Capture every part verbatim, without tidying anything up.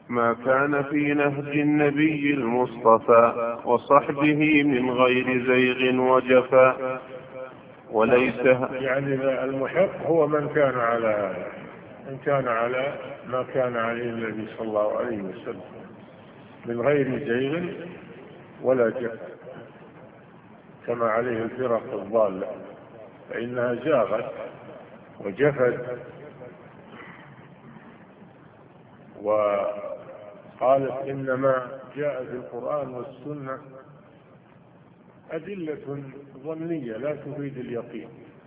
ما كان في نهج النبي المصطفى وصحبه من غير زيغ وجفا. وليس يعني المحق هو من كان على هذا، من كان على ما كان عليه النبي صلى الله عليه وسلم من غير زيغ ولا جفا، كما عليه الفرق الضالة، فإنها زاغت وجفت وقالت إنما جاء في القرآن والسنة أدلة ظنية لا تفيد اليقين،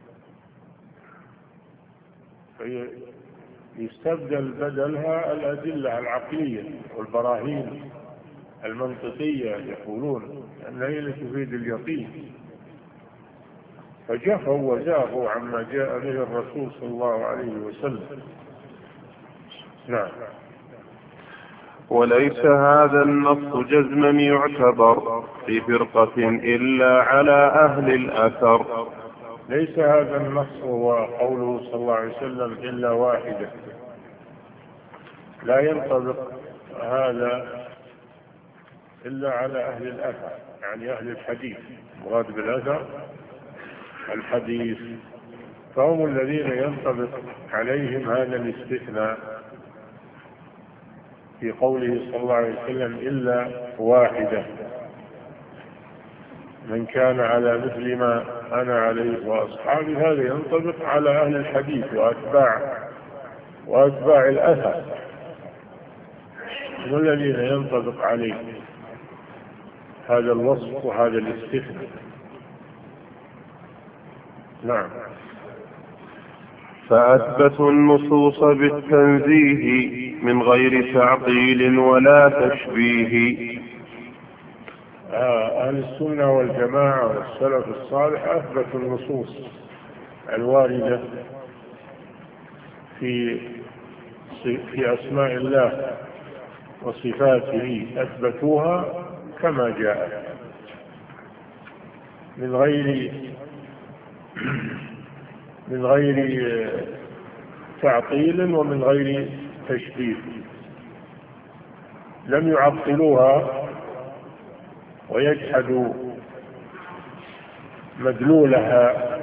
فيستبدل بدلها الأدلة العقلية والبراهين المنطقية، يقولون أنها هي التي تفيد اليقين، فجفوا وزاغوا عما جاء به الرسول صلى الله عليه وسلم. نعم. وليس هذا النص جزما يعتبر في فرقة إلا على أهل الأثر. ليس هذا النص هو قوله صلى الله عليه وسلم إلا واحدة، لا ينطبق هذا إلا على أهل الأثر، يعني أهل الحديث، مراد بالأثر الحديث، فهم الذين ينطبق عليهم هذا الاستثناء في قوله صلى الله عليه وسلم إلا واحدة، من كان على مثل ما أنا عليه وأصحابي، هذا ينطبق على أهل الحديث وأتباع وأتباع الأثر، هم الذين ينطبق عليه هذا الوصف وهذا الاستثناء. نعم. فأثبتوا النصوص بالتنزيه من غير تعطيل ولا تشبيه. أهل السنة والجماعة والسلف الصالح أثبتوا النصوص الواردة في في أسماء الله وصفاته، أثبتوها كما جاءت من غير من غير تعطيل ومن غير تشبيه، لم يعطلوها ويجحدوا مدلولها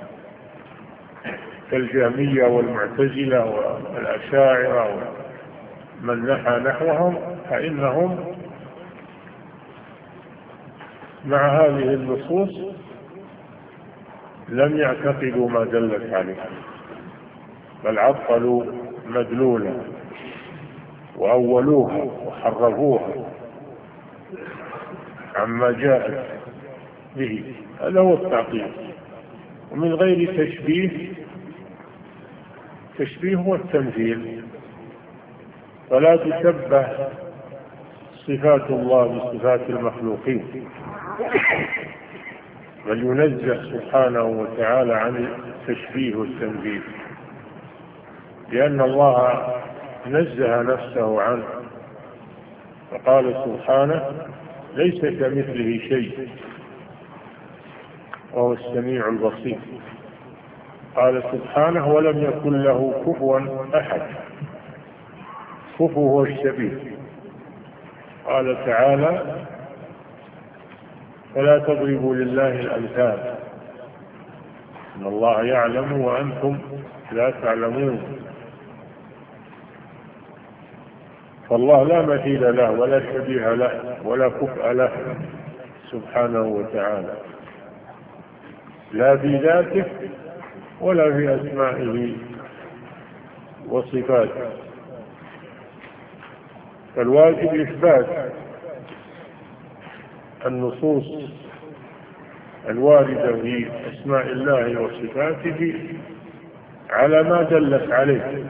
كالجهمية والمعتزلة والأشاعرة ومن نحى نحوهم، فإنهم مع هذه النصوص لم يعتقدوا ما دلت عليه، بل عطلوا مدلولها وأولوها وحرفوها عما جاءت به، هذا هو التعطيل. ومن غير تشبيه، تشبيه هو التمثيل، فلا تشبه صفات الله بصفات المخلوقين، بل ينزه سبحانه وتعالى عن التشبيه والتمثيل، لأن الله نزه نفسه عنه، فقال سبحانه ليس كمثله شيء وهو السميع البصير. قال سبحانه ولم يكن له كفوا أحد، كفو هو الشبيه. قال تعالى فلا تضربوا لله الأمثال إن الله يعلم وأنتم لا تعلمون، فالله لا مثيل له ولا شبيه له ولا كفء له سبحانه وتعالى، لا في ذاته ولا في أسمائه وصفاته، فالواجب إثبات النصوص الواردة في أسماء الله وصفاته على ما دلت عليه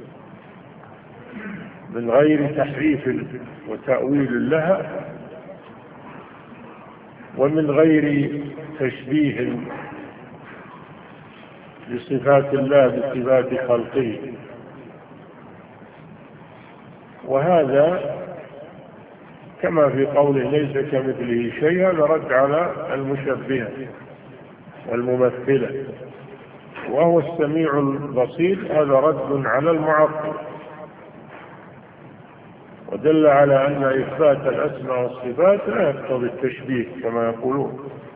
من غير تحريف وتأويل لها، ومن غير تشبيه لصفات الله بصفات خلقه. وهذا كما في قوله ليس كمثله شيء، هذا رد على المشبهة والممثلة، وهو السميع البصير، هذا رد على المعطل. ودل على أن إثبات الأسماء والصفات لا يقتضي التشبيه كما يقولون،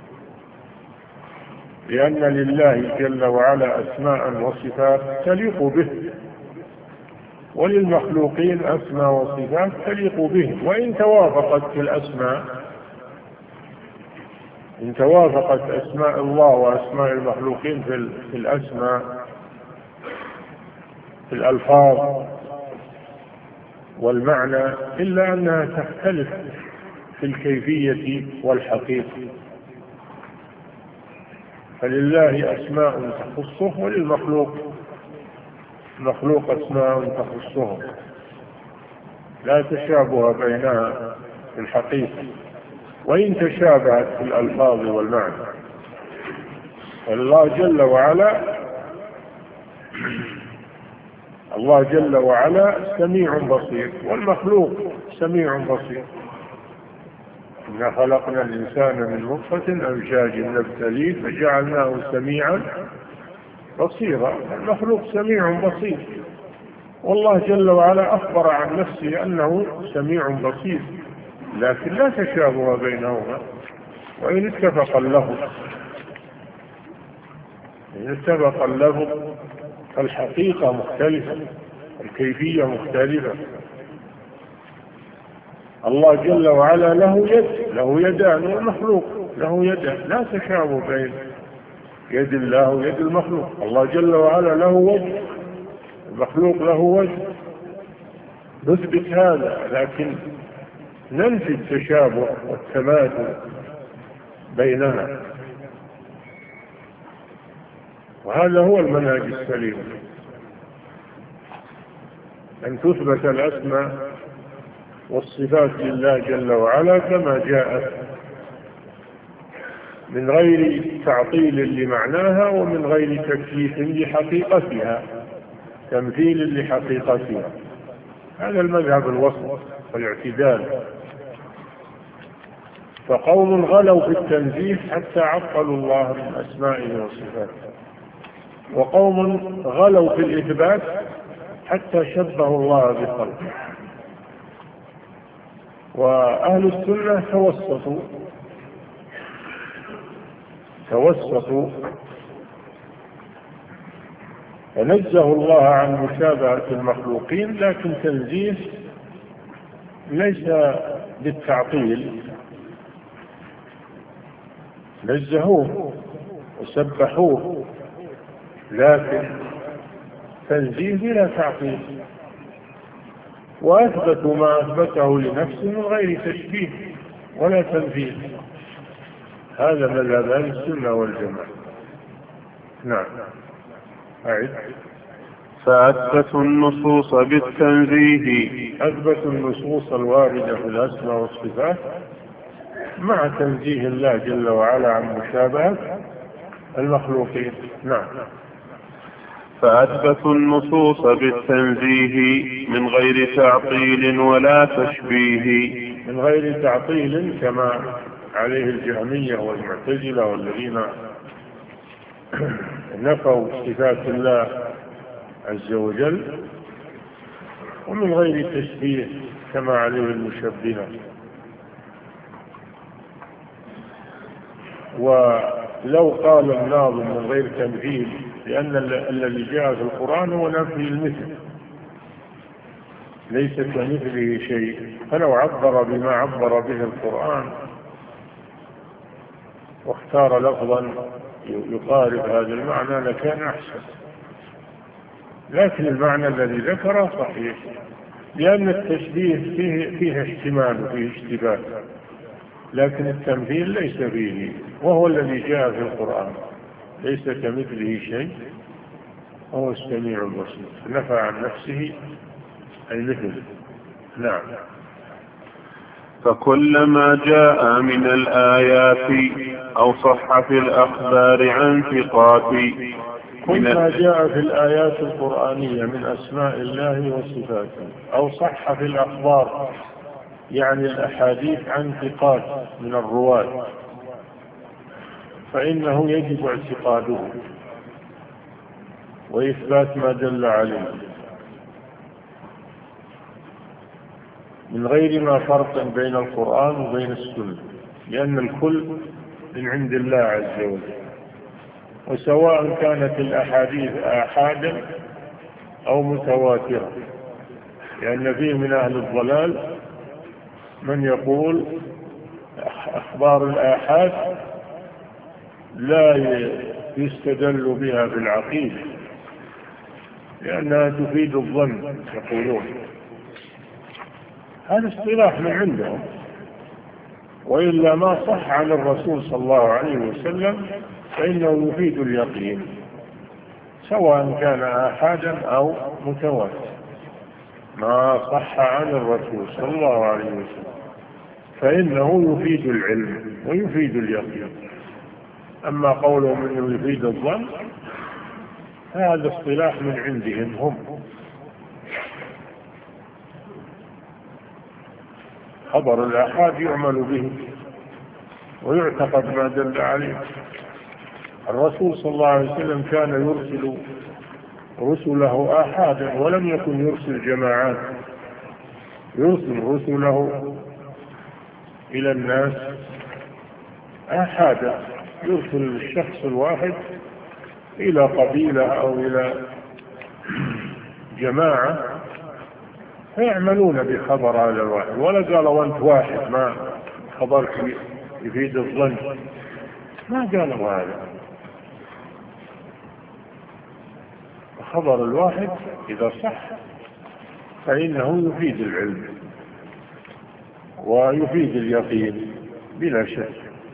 لأن لله جل وعلا أسماء وصفات تليق به، وللمخلوقين أسماء وصفات تليق به، وإن توافقت في الأسماء، إن توافقت أسماء الله وأسماء المخلوقين في الأسماء في الألفاظ والمعنى، إلا أنها تختلف في الكيفية والحقيقة. فلله أسماء تخصه، وللمخلوق مخلوق أسماء تخصه، لا تشابه بينها في الحقيقة، وإن تشابهت في الألفاظ والمعنى. الله جل وعلا الله جل وعلا سميع بصير، والمخلوق سميع بصير. إنا خلقنا الإنسان من نطفة أمشاج نبتليه فجعلناه سميعا بصيرا. المخلوق سميع بصير، والله جل وعلا أخبر عن نفسه أنه سميع بصير، لكن لا تشابه بينهما، وإن اتفق اللفظ إن اتفق اللفظ فالحقيقة مختلفة، الكيفية مختلفة. الله جل وعلا له يد، له يدان، والمخلوق له يدان، لا تشابه بين يد الله ويد المخلوق. الله جل وعلا له وجه، المخلوق له وجه، نثبت هذا، لكن ننفي التشابه والتماثل بيننا، وهذا هو المنهج السليم، أن تثبت الأسماء والصفات لله جل وعلا كما جاءت، من غير تعطيل لمعناها ومن غير تكييف لحقيقتها، تمثيل لحقيقتها. هذا المذهب الوسط والاعتدال. فقوم غلوا في التنزيه حتى عطلوا الله من أسمائه وصفاته، وقوم غلوا في الإثبات حتى شبهوا الله بخلقه. وأهل السنة توسطوا توسطوا فنزهوا الله عن مشابهة المخلوقين، لكن تنزيه ليس بالتعطيل، نزهوه وسبحوه، لكن تنزيه بلا تعطيل، وأثبتوا ما أثبته لنفسه من غير تشبيه ولا تمثيل. هذا مذهب أهل السنة والجماعة. نعم. أعد. فأثبتوا النصوص بالتنزيه، أثبتوا النصوص الواردة في الأسماء والصفات مع تنزيه الله جل وعلا عن مشابهة المخلوقين. نعم. فأثبتوا النصوص بالتنزيه من غير تعطيل ولا تشبيه، من غير تعطيل كما عليه الجهمية والمعتزلة والذين نفوا صفات الله عز وجل، ومن غير تشبيه كما عليه المشبهة. ولو قال الناظم من غير تمثيل، لأن الذي جاء في القرآن هو نفي المثل، ليس كمثله شيء، فلو عبر بما عبر به القرآن واختار لفظا يقارب هذا المعنى لكان أحسن، لكن المعنى الذي ذكره صحيح، لأن التشبيه فيه, فيه احتمال وفيه اشتباه، لكن التمثيل ليس فيه، وهو الذي جاء في القرآن، ليس كمثله شيء وهو السميع البصير، نفى عن نفسه المثل. نعم. فكلما جاء من الآيات أو صح في الأخبار عن ثقات، كل ما جاء في الآيات القرآنية من أسماء الله وصفاته أو صح في الأخبار، يعني الأحاديث عن ثقات من الرواة، فإنه يجب اعتقاده وإثبات ما دل عليه. من غير ما فرق بين القرآن وبين السنة، لأن الكل من عند الله عز وجل. وسواء كانت الأحاديث آحادا أو متواترة، لأن فيه من أهل الضلال من يقول أخبار الآحاد لا يستدل بها في العقيدة لأنها تفيد الظن يقولون. هذا اصطلاح من عندهم، وإلا ما صح عن الرسول صلى الله عليه وسلم فإنه يفيد اليقين سواء كان آحادا أو متواتر. ما صح عن الرسول صلى الله عليه وسلم فإنه يفيد العلم ويفيد اليقين. أما قولهم أنه يفيد الظن هذا اصطلاح من عندهم هم. خبر الآحاد يعمل به ويعتقد ما دل عليه. الرسول صلى الله عليه وسلم كان يرسل رسله آحادا ولم يكن يرسل جماعات، يرسل رسله إلى الناس آحادا، يرسل الشخص الواحد إلى قبيلة أو إلى جماعة فيعملون بخبر هذا الواحد، ولا قالوا أنت واحد ما خبرك يفيد الظن، ما قالوا هذا. خبر الواحد إذا صح فإنه يفيد العلم ويفيد اليقين بلا شك.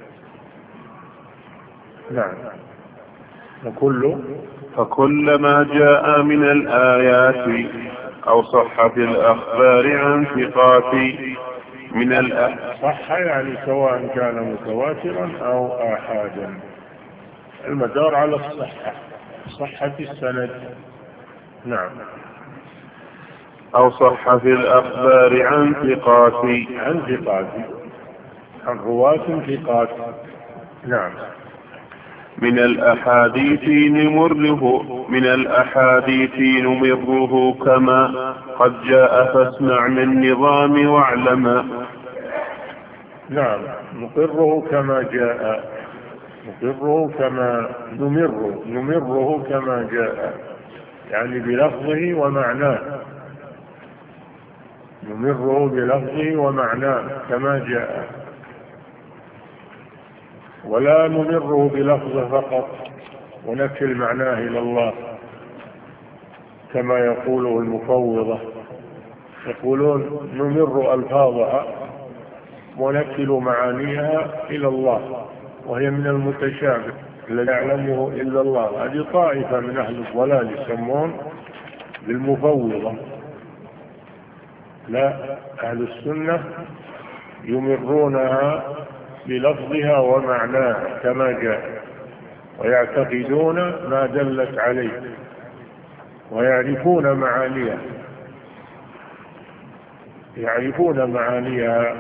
نعم. فكل فكلما جاء من الآيات أو صح في الأخبار عن ثقات من الأحاديث، صح يعني سواء كان متواترا أو آحادا، المدار على الصحة، صحة السند. نعم. أو صح في الأخبار عن ثقات عن ثقات عن رواة ثقات. نعم. من الأحاديث نمره من الأحاديث نمره كما قد جاء فاسمع من نظام واعلم. نعم. نقره كما جاء، نقره كما نمره نمره كما جاء، يعني بلفظه ومعناه، نمره بلفظه ومعناه كما جاء، ولا نمره بلفظه فقط ونكل معناه إلى الله كما يقوله المفوضة، يقولون نمر ألفاظها ونكل معانيها إلى الله وهي من المتشابه لا يعلمه إلا الله. هذه طائفة من أهل الضلال يسمون بالمفوضة. لا، أهل السنة يمرونها بلفظها ومعناها كما جاء، ويعتقدون ما دلت عليه ويعرفون معانيها، يعرفون معانيها.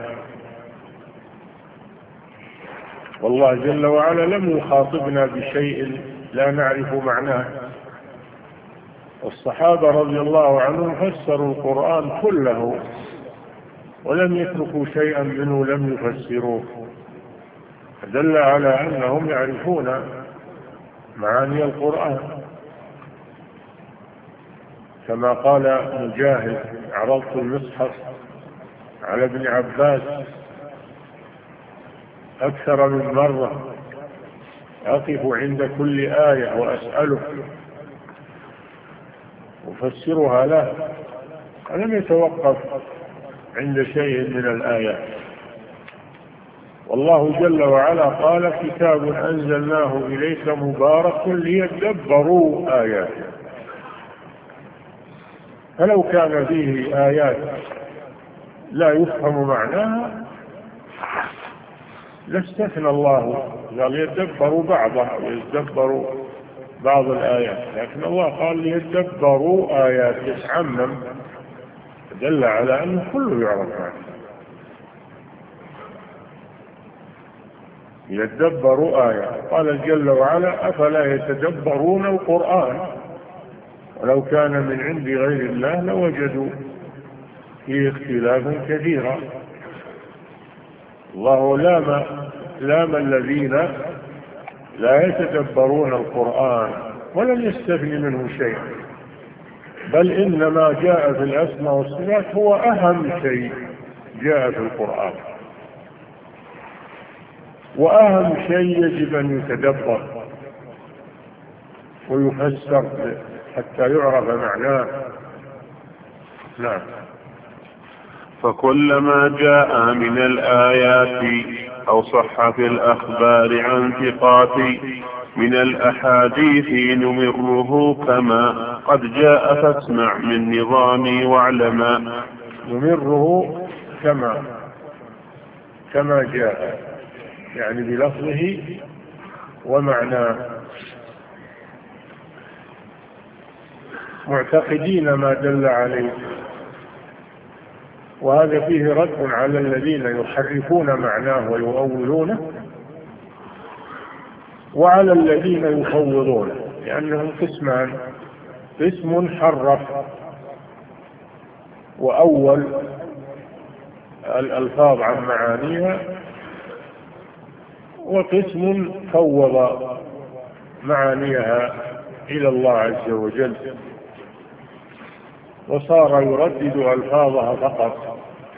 والله جل وعلا لم يخاطبنا بشيء لا نعرف معناه. الصحابة رضي الله عنهم فسروا القرآن كله ولم يتركوا شيئا منه لم يفسروه، دل على أنهم يعرفون معاني القرآن. كما قال مجاهد: عرضت المصحف على ابن عباس أكثر من مرة، أقف عند كل آية وأسأله أفسرها له، ولم يتوقف عند شيء من الآيات. والله جل وعلا قال: كتاب أنزلناه إليك مبارك ليدبروا آياته. فلو كان فيه آيات لا يفهم معناها لاستثنى الله، قال يدبروا بعضها ويدبروا بعض الآيات، لكن الله قال ليدبروا آياته، عمم، دل على أنه كله يعرف عنه. يدبروا آية. قال جل وعلا: أفلا يتدبرون القرآن ولو كان من عند غير الله لوجدوا فيه اختلافا كثيرا. الله لام لام الذين لا يتدبرون القرآن ولم يستثن منه شيئا، بل إنما جاء في الأسماء والصفات هو أهم شيء جاء في القرآن، وأهم شيء يجب أن يتدبر ويفسر حتى يعرف معناه. نعم. فكلما جاء من الآيات أو صح في الأخبار عن ثقات من الأحاديث نمره كما قد جاء فاسمع من نظامي واعلما. نمره كما كما جاء، يعني بلفظه ومعناه، معتقدين ما دل عليه. وهذا فيه رد على الذين يحرفون معناه ويؤولونه، وعلى الذين يفوضونه، لأنهم قسمان: قسم حرف وأول الألفاظ عن معانيها، وقسم فوض معانيها إلى الله عز وجل وصار يردد ألفاظها فقط.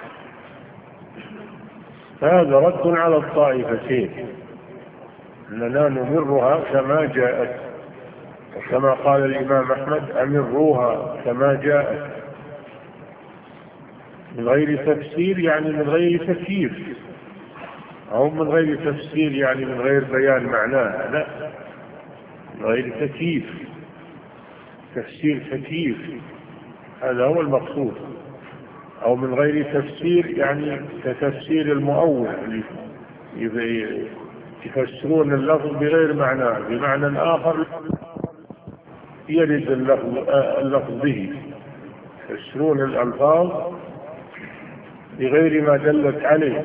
فهذا رد على الطائفتين، أننا نمرها كما جاءت، وكما قال الإمام أحمد: أمروها كما جاءت، من غير تفسير يعني من غير تكييف، أو من غير تفسير يعني من غير بيان معناها، لا، من غير تكييف، تفسير تكييف، هذا هو المقصود. أو من غير تفسير يعني كتفسير المؤول، يفسرون اللفظ بغير معناه بمعنى آخر يرد اللفظ, اللفظ به، يفسرون الألفاظ بغير ما دلت عليه،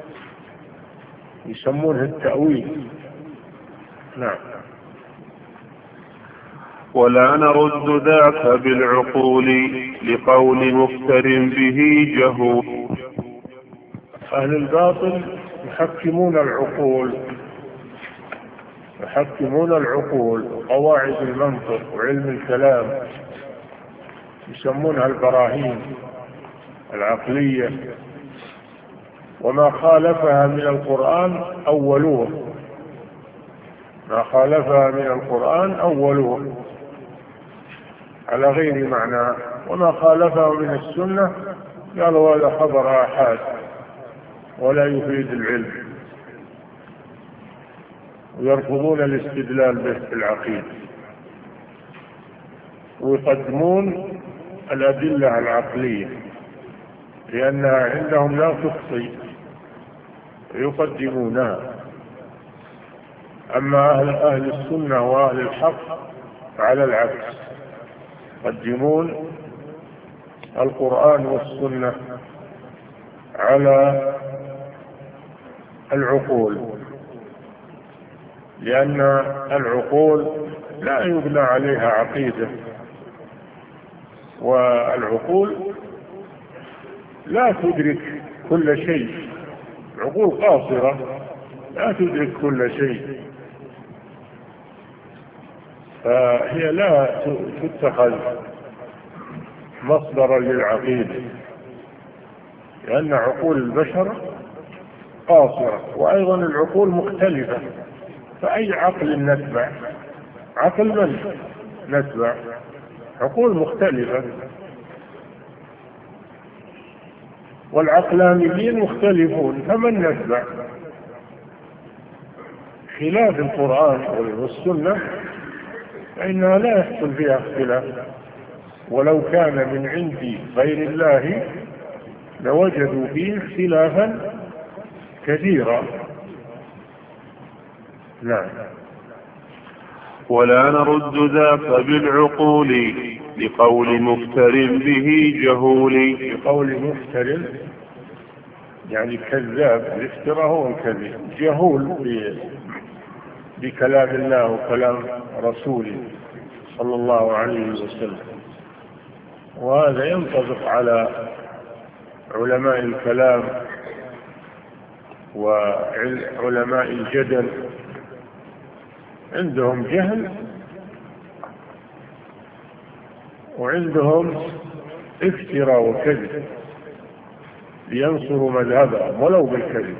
يسمونه التأويل. نعم. ولا نرد ذاك بالعقول لقول مفتر به جهول. أهل الباطل يحكمون العقول، يحكمون العقول وقواعد المنطق وعلم الكلام، يسمونها البراهين العقلية، وما خالفها من القرآن أولوه، ما خالفها من القرآن أولوه على غير معنى، وما خالفه من السنة قالوا هذا خبر آحاد ولا يفيد العلم، ويرفضون الاستدلال به في العقيدة، ويقدمون الأدلة العقلية لأنها عندهم لا تخطي، يقدمونها. أما أهل, أهل السنة وأهل الحق فعلى العكس، يقدمون القرآن والسنة على العقول، لأن العقول لا يبنى عليها عقيدة، والعقول لا تدرك كل شيء، عقول قاصرة لا تدرك كل شيء، فهي لا تتخذ مصدرا للعقيدة، لأن عقول البشر قاصرة، وأيضا العقول مختلفة، فأي عقل نتبع؟ عقل من نتبع؟ عقول مختلفة، والعقلانيين مختلفون، فمن نتبع؟ خلاف القرآن والسنة فإنها لا يحصل فيها اختلاف، ولو كان من عند غير الله لوجدوا فيه اختلافا كثيرا. نعم. ولا نرد ذاك بالعقول لقول مفتر به جهول. لقول مفتر يعني كذاب، الافتراء هو الكذب، جهول بكلام الله وكلام رسوله صلى الله عليه وسلم، وهذا ينطبق على علماء الكلام وعلماء الجدل عندهم جهل وعندهم افتراء وكذب لينصروا مذهبهم ولو بالكذب.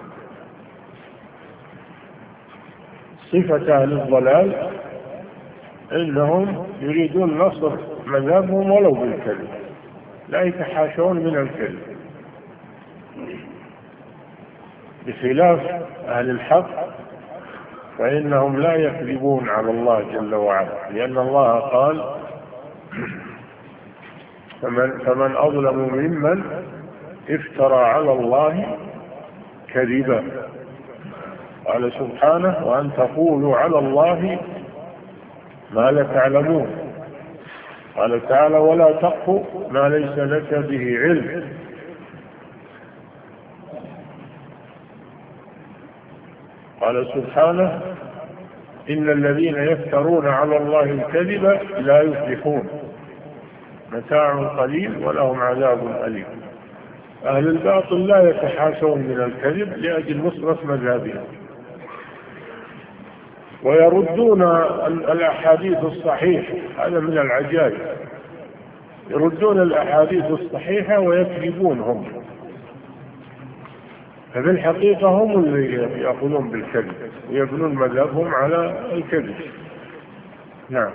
صفة أهل الضلال إنهم يريدون نصر مذهبهم ولو بالكذب، لا يتحاشون من الكذب، بخلاف أهل الحق فإنهم لا يكذبون على الله جل وعلا، لأن الله قال: فمن, فمن أظلم ممن افترى على الله كذبا. قال سبحانه: وأن تقولوا على الله ما لا تعلمون. قال تعالى: ولا تقف ما ليس لك به علم. قال سبحانه: إن الذين يفترون على الله الكذب لا يفلحون، متاع قليل ولهم عذاب أليم. أهل الباطل لا يتحاشون من الكذب لأجل نصرة مذهبهم، ويردون الأحاديث الصحيحة. هذا من العجائب، يردون الأحاديث الصحيحة ويكذبون هم، ففي الحقيقة هم اللي يأخذون بالكذب ويبنون مذهبهم على الكذب. نعم.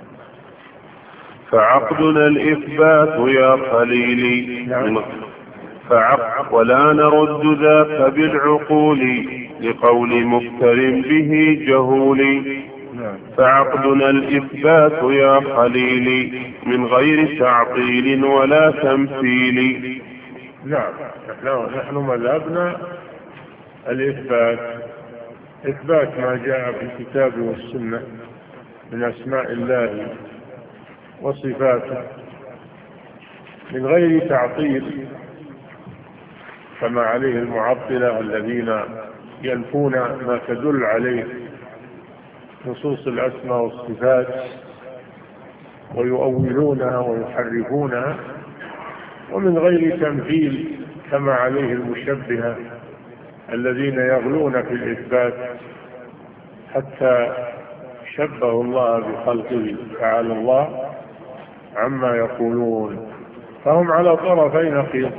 فعقدنا الإثبات يا خليلي. نعم. فعقد ولا نرد ذاك بالعقول لقول مفتر به جهول. فعقدنا الإثبات يا خليلي من غير تعطيل ولا تمثيل. نعم. نحن مذهبنا الإثبات، إثبات ما جاء في الكتاب والسنة من أسماء الله وصفاته من غير تعطيل كما عليه المعطلة الذين ينفون ما تدل عليه نصوص الأسماء والصفات ويؤولونها ويحرفونها، ومن غير تمثيل كما عليه المشبهة الذين يغلون في الإثبات حتى شبهوا الله بخلقه تعالى الله عما يقولون، فهم على طرفي نقيض،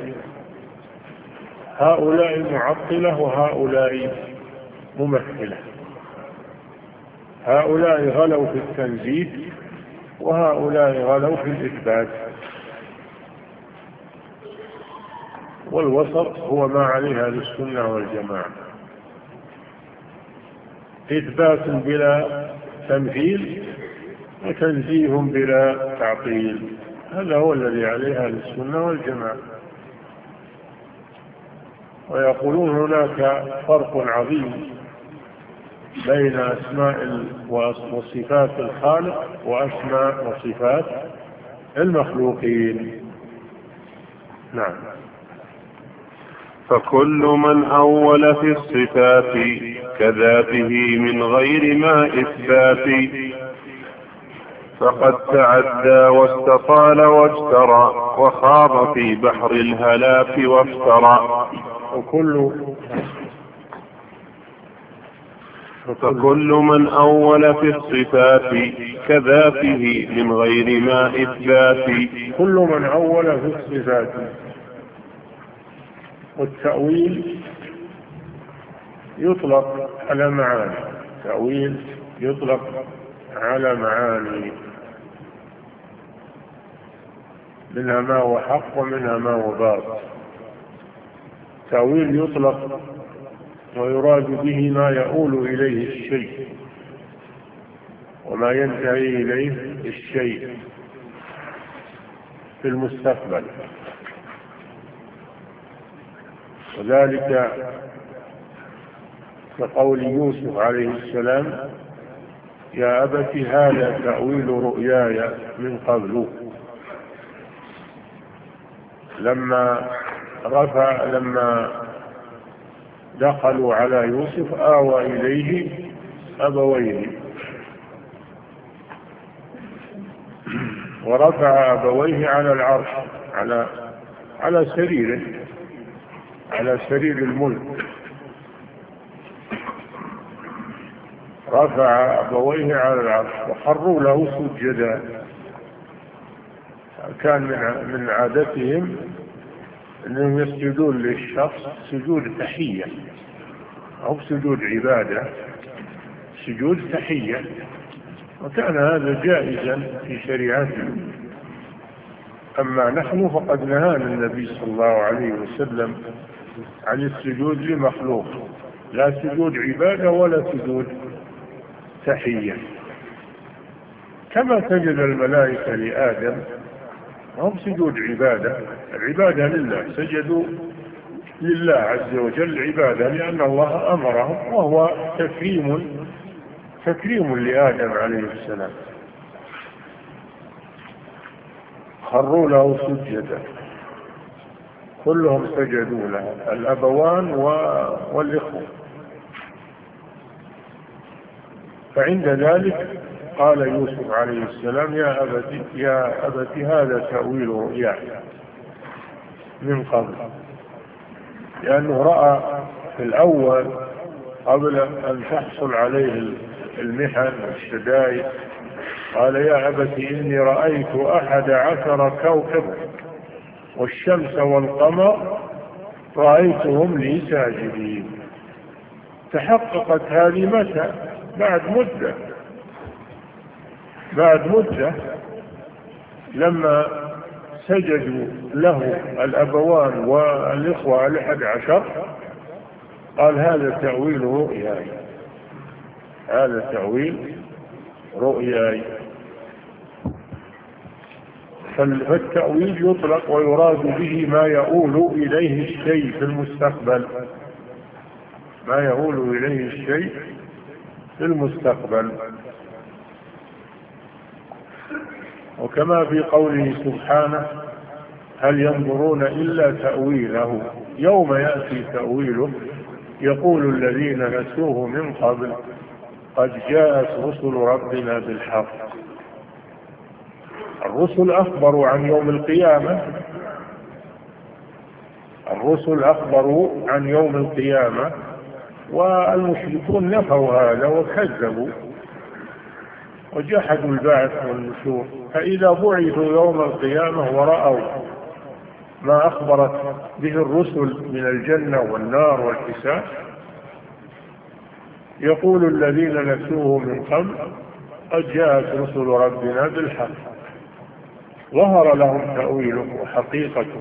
هؤلاء معطلة وهؤلاء ممثلة، هؤلاء غلوا في التنزيه وهؤلاء غلوا في الإثبات، والوسط هو ما عليه أهل السنة والجماعة، إثبات بلا تمثيل وتنزيه بلا تعطيل، هذا هو الذي عليه أهل السنة والجماعة. ويقولون هناك فرق عظيم بين أسماء وصفات الخالق وأسماء وصفات المخلوقين. نعم. فكل من أول في الصفات كذاته من غير ما إثبات فقد تعدى واستطال واجترى وخاض في بحر الهلاك وافترى. وكل فكل من أول في الصفات كذاته من غير ما إثبات. كل من أول في الصفات، والتأويل يطلق على معاني، التأويل يطلق على معاني، منها ما هو حق ومنها ما هو باطل. التأويل يطلق ويراد به ما يؤول إليه الشيء وما ينتهي إليه الشيء في المستقبل، وذلك كقول يوسف عليه السلام: يا أبت هذا تأويل رؤياي من قبل. لما رفع لما دخلوا على يوسف آوى إليه أبويه ورفع أبويه على العرش على على سريره، على سرير الملك، رفع أبويه على العرش وخروا له سجدا. كان من عادتهم أنهم يسجدون للشخص سجود تحية أو سجود عبادة، سجود تحية، وكان هذا جائزا في شريعتنا. أما نحن فقد نهانا النبي صلى الله عليه وسلم عن السجود لمخلوق، لا سجود عبادة ولا سجود تحية. كما سجد الملائكة لآدم هم سجود عبادة، العبادة لله، سجدوا لله عز وجل عبادة لأن الله أمرهم، وهو تكريم تكريم لآدم عليه السلام. خروا له سجدا، كلهم سجدوا له، الأبوان والإخوة. فعند ذلك قال يوسف عليه السلام: يا أبت يا أبت هذا تأويل رؤياي من قبل، لأنه رأى في الأول قبل أن تحصل عليه المحن والشدائد، قال: يا أبت إني رأيت أحد عشر كوكبا والشمس والقمر رأيتهم لي ساجدين. تحققت هذه متى؟ بعد مدة، بعد مدة لما سجدوا له الأبوان والإخوة الأحد عشر، قال: هذا تأويل رؤياي، هذا تأويل رؤياي. فالتأويل يطلق ويراد به ما يؤول إليه الشيء في المستقبل، ما يؤول إليه الشيء في المستقبل. وكما في قوله سبحانه: هل ينظرون إلا تأويله يوم يأتي تأويله يقول الذين نسوه من قبل قد جاءت رسل ربنا بالحق. الرسل أخبروا عن يوم القيامة، الرسل أخبروا عن يوم القيامة، والمشركون نفوا هذا وكذبوا وجحدوا البعث والنشور. فإذا بعثوا يوم القيامة ورأوا ما أخبرت به الرسل من الجنة والنار والحساب، يقول الذين نسوه من قبل قد جاءت رسل ربنا بالحق. ظهر لهم تأويله وحقيقته.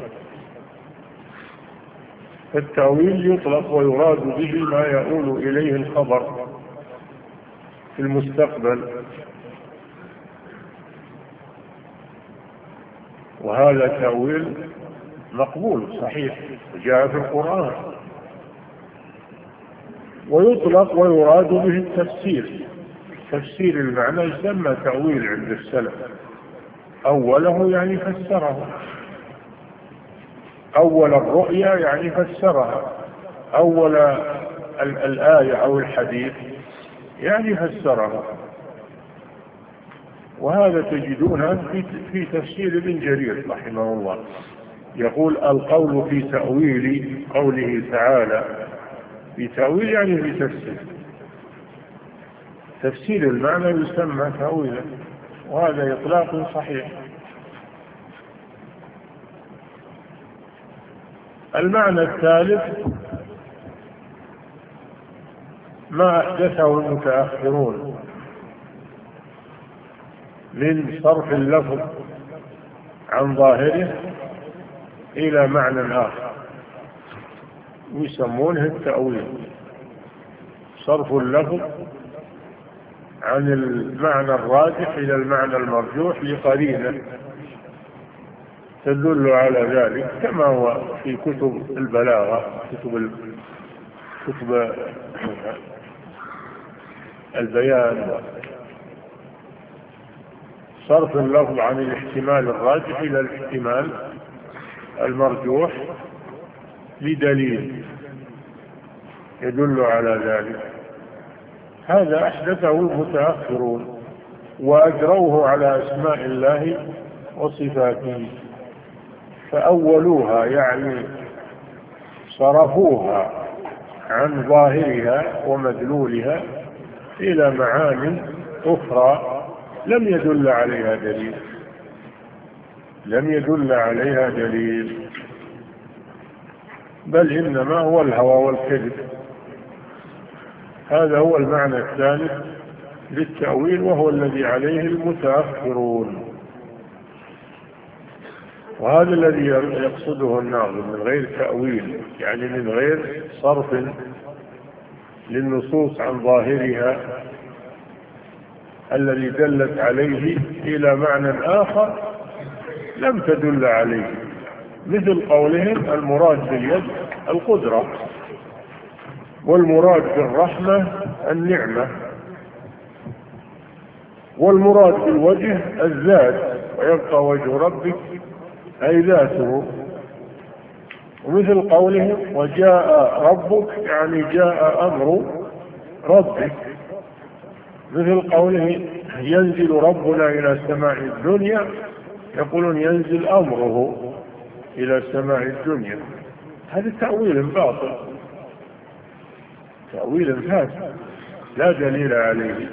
التأويل يطلق ويراد به ما يؤول إليه الخبر في المستقبل، وهذا تأويل مقبول صحيح جاء في القرآن. ويطلق ويراد به التفسير، تفسير المعنى يسمى تأويل عند السلف. أوله يعني فسره، أول الرؤيا يعني فسرها، أول الآية أو الحديث يعني فسرها. وهذا تجدونه في تفسير ابن جرير رحمه الله، يقول: القول في تأويل قوله تعالى، في تأويل يعني في تفسير، تفسير المعنى يسمى تأويلا، وهذا إطلاق صحيح. المعنى الثالث ما أحدثه المتأخرون من صرف اللفظ عن ظاهره إلى معنى آخر، يسمونه التأويل، صرف اللفظ عن المعنى الراجح إلى المعنى المرجوح لقرينة تدل على ذلك، كما هو في كتب البلاغة، كتب كتب البيان. صرف اللفظ عن الاحتمال الراجح إلى الاحتمال المرجوح لدليل يدل على ذلك. هذا أحدثه المتأخرون وأجروه على أسماء الله وصفاته. فأولوها يعني صرفوها عن ظاهرها ومدلولها إلى معاني أخرى لم يدل عليها دليل لم يدل عليها دليل بل إنما هو الهوى والكذب. هذا هو المعنى الثالث للتأويل، وهو الذي عليه المتأخرون، وهذا الذي يقصده الناظم من غير تأويل، يعني من غير صرف للنصوص عن ظاهرها الذي دلت عليه إلى معنى آخر لم تدل عليه، مثل قولهم المراد باليد القدرة، والمراد بالرحمة النعمة، والمراد بالوجه الذات، ويبقى وجه ربك أي ذاته. ومثل قولهم وجاء ربك يعني جاء أمر ربك، مثل قوله ينزل ربنا إلى السماء الدنيا يقولون ينزل أمره إلى السماء الدنيا. هذا تأويل باطل، تأويل فاسد لا دليل عليه.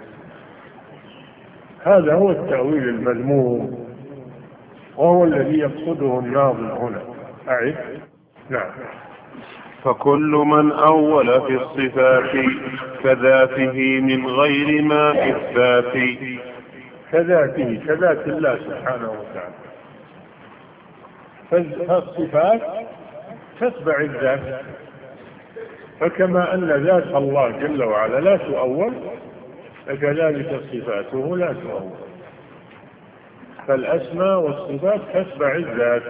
هذا هو التأويل المذموم، وهو الذي يقصده الناظم هنا. أعد. نعم. فكل من أول في الصفات كذاته من غير ما إثبات. كذاته كذات الله سبحانه وتعالى، فالصفات تتبع الذات، فكما أن ذات الله جل وعلا لا تؤول فكذلك صفاته لا تؤول، فالأسماء والصفات تتبع الذات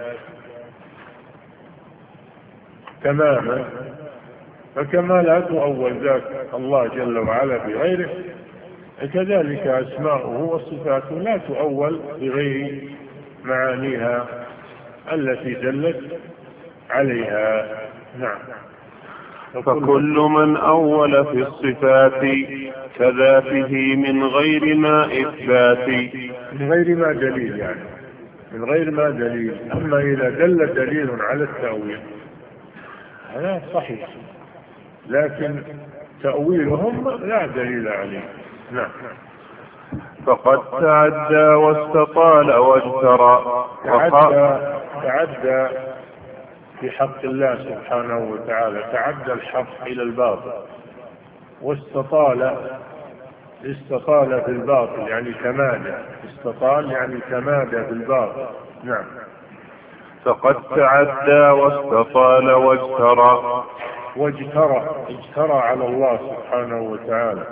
تماما، فكما لا تؤول ذات الله جل وعلا بغيره كذلك أسماؤه وصفاته لا تؤول بغير معانيها التي دلت عليها. نعم. فكل من أول في الصفات كذاته من غير ما إثبات. من غير ما دليل، يعني من غير ما دليل. أما إذا دل دليل على التأويل هذا صحيح، لكن تأويلهم لا دليل عليه. نعم. فقد تعدى واستطال واجترى. تعدى, تعدى في حق الله سبحانه وتعالى، تعدى الحق إلى الباطل، واستطال استطال في الباطل يعني تمادى، استطال يعني تمادى في الباطل. نعم. فقد تعدى واستطال واجترى. واجترى اجترى على الله سبحانه وتعالى،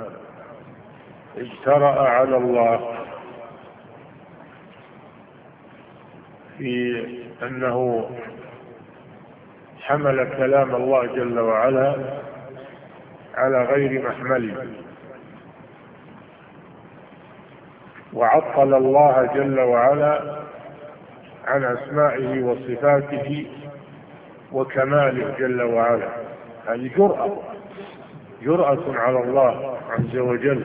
اجترأ على الله في أنه حمل كلام الله جل وعلا على غير محمله، وعطل الله جل وعلا عن أسمائه وصفاته وكماله جل وعلا. هذه جرأة جرأة على الله عز وجل،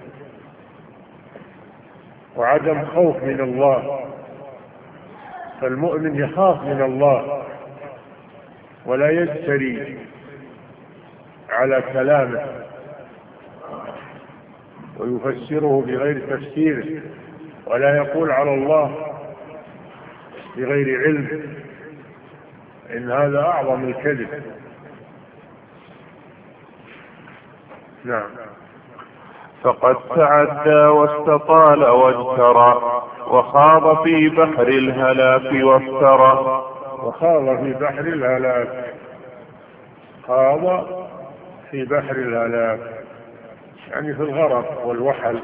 وعدم خوف من الله. فالمؤمن يخاف من الله ولا يجتري على كلامه ويفسره بغير تفسيره، ولا يقول على الله بغير علم، إن هذا أعظم الكذب. نعم. فقد تعدى واستطال واجترى وخاض في بحر الهلاك وافترى. وخاض في بحر الهلاك، خاض في بحر الهلاك يعني في الغرق والوحل،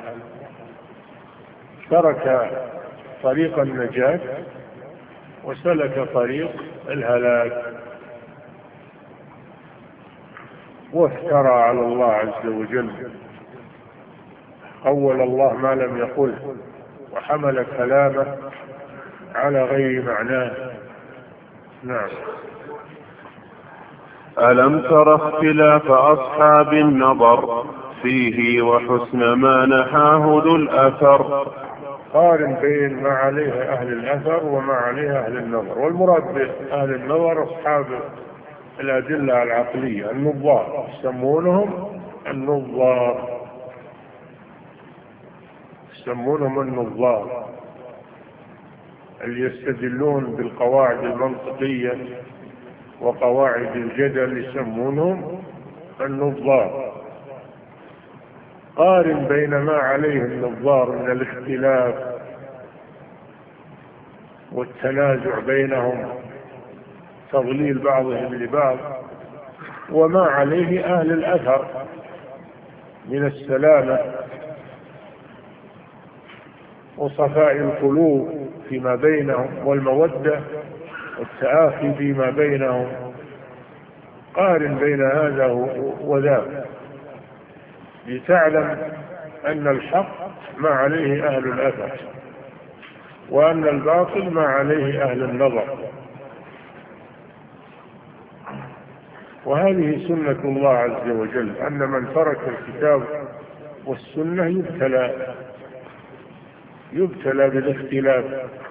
ترك طريق النجاة وسلك طريق الهلاك، وافترى على الله عز وجل، قول الله ما لم يقله، وحمل كلامه على غير معناه. نعم. ألم تر اختلاف أصحاب النظر فيه وحسن ما نحاه ذو الأثر. قارن بين ما عليه أهل الأثر وما عليه أهل النظر. والمراد بأهل النظر أصحاب الأدلة العقلية النظار، يسمونهم النظار، يسمونهم النظار اللي يستدلون بالقواعد المنطقية وقواعد الجدل، يسمونهم النظار. قارن بين ما عليه النظار من الاختلاف والتنازع بينهم، تضليل بعضهم لبعض، وما عليه أهل الأثر من السلامة وصفاء القلوب فيما بينهم والمودة والتآخي فيما بينهم. قارن بين هذا وذاك لتعلم أن الحق ما عليه أهل الأثر، وأن الباطل ما عليه أهل النظر. وهذه سنة الله عز وجل، أن من ترك الكتاب والسنة يبتلى يبتلى بالاختلاف،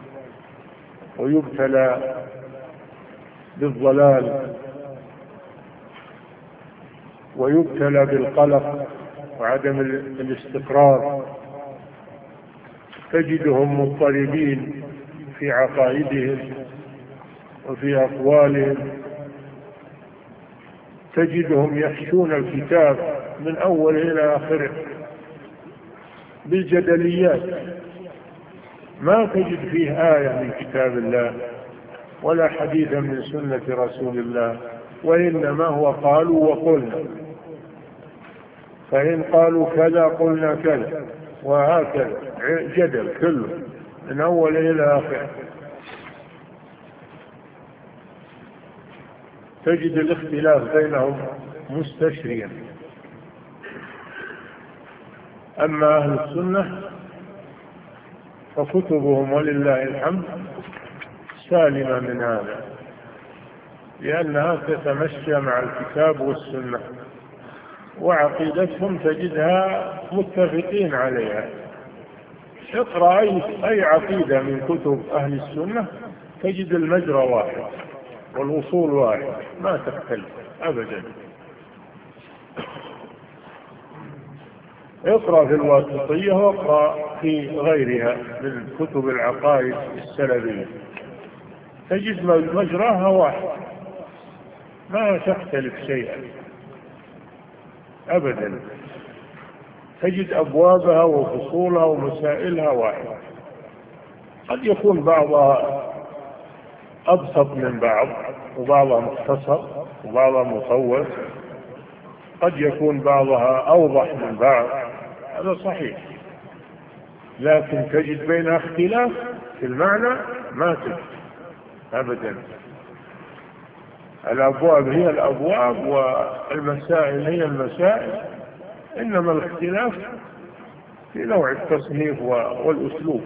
ويبتلى بالضلال، ويبتلى بالقلق وعدم الاستقرار. تجدهم مضطربين في عقائدهم وفي أقوالهم، تجدهم يحشون الكتاب من أول إلى آخره بالجدليات، ما تجد فيه آية من كتاب الله ولا حديثا من سنة رسول الله، وإنما هو قالوا وقلنا، فإن قالوا كذا قلنا كذا، وهكذا جدل كله من أول إلى آخره. تجد الاختلاف بينهم مستشريا. أما أهل السنة فكتبهم ولله الحمد سالمة من هذا، لأنها تتمشى مع الكتاب والسنة، وعقيدتهم تجدها متفقين عليها. اقرأ أي, أي عقيدة من كتب أهل السنة تجد المجرى واحد والوصول واحد، ما تختلف أبدا. اقرأ في الواسطية واقرأ في غيرها من كتب العقائد السلفية تجد مجراها واحد، ما تختلف شيئا أبدا. تجد أبوابها وفصولها ومسائلها واحدة. قد يكون بعضها أبسط من بعض، وبعضها مختصر، وبعضها مطول، قد يكون بعضها أوضح من بعض، هذا صحيح، لكن تجد بينها اختلاف في المعنى ما تجد أبدا. الأبواب هي الأبواب والمسائل هي المسائل، إنما الاختلاف في نوع التصنيف والأسلوب.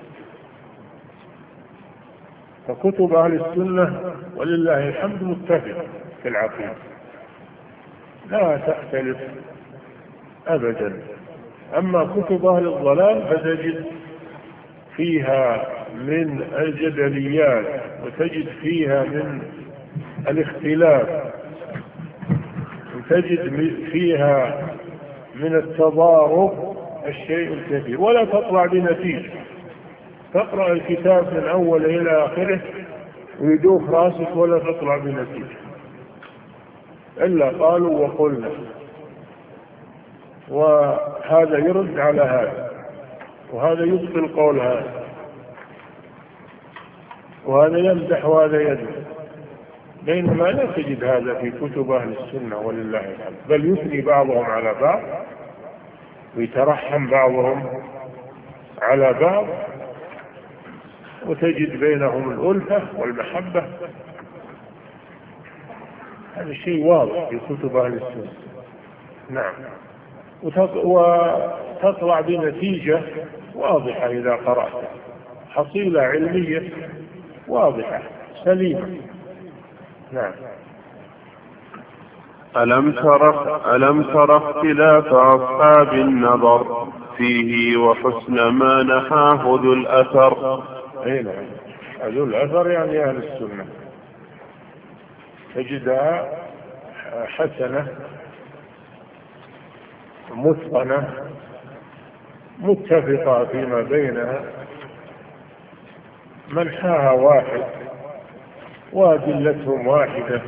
فكتب أهل السنة ولله الحمد متفق في العقيدة، لا تختلف أبدا. أما كتب أهل الضلال فتجد فيها من الجدليات، وتجد فيها من الاختلاف، وتجد فيها من التضارب الشيء الكثير، ولا تطلع بنتيجة. تقرأ الكتاب من أول إلى آخره ويدوخ راسك ولا تطلع بنتيجة، إلا قالوا وقلنا، وهذا يرد على هذا، وهذا يبطل قول هذا، وهذا يمدح وهذا يذم، بينما لا تجد هذا في كتب أهل السنة ولله الحمد، بل يثني بعضهم على بعض ويترحم بعضهم على بعض، وتجد بينهم الألفة والمحبة. هذا الشيء واضح في كتب أهل السنة. نعم، وتطلع بنتيجة واضحة إذا قرأت، حصيلة علمية واضحة سليمة. نعم. ألم تر ألم تر اختلاف أصحاب النظر فيه وحسن ما نحاه ذو الأثر. أي نعم، ذو الأثر يعني أهل السنة، تجدها حسنة متقنة متفقة فيما بينها، منحاها واحد وأدلتهم واحدة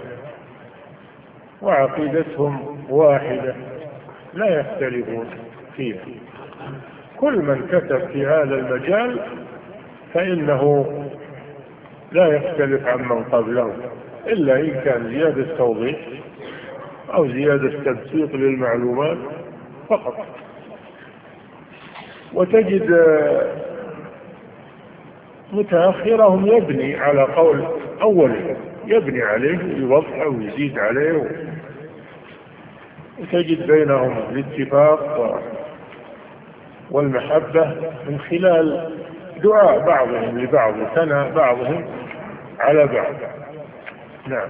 وعقيدتهم واحدة لا يختلفون فيها. كل من كتب في هذا المجال فإنه لا يختلف عن من قبله، إلا إن كان زيادة توضيح أو زيادة تبسيط للمعلومات فقط. وتجد متأخرهم يبني على قول أوله، يبني عليه ويوضح ويزيد عليه، وتجد بينهم الاتفاق والمحبة من خلال دعاء بعضهم لبعض وثناء بعضهم على بعض. نعم.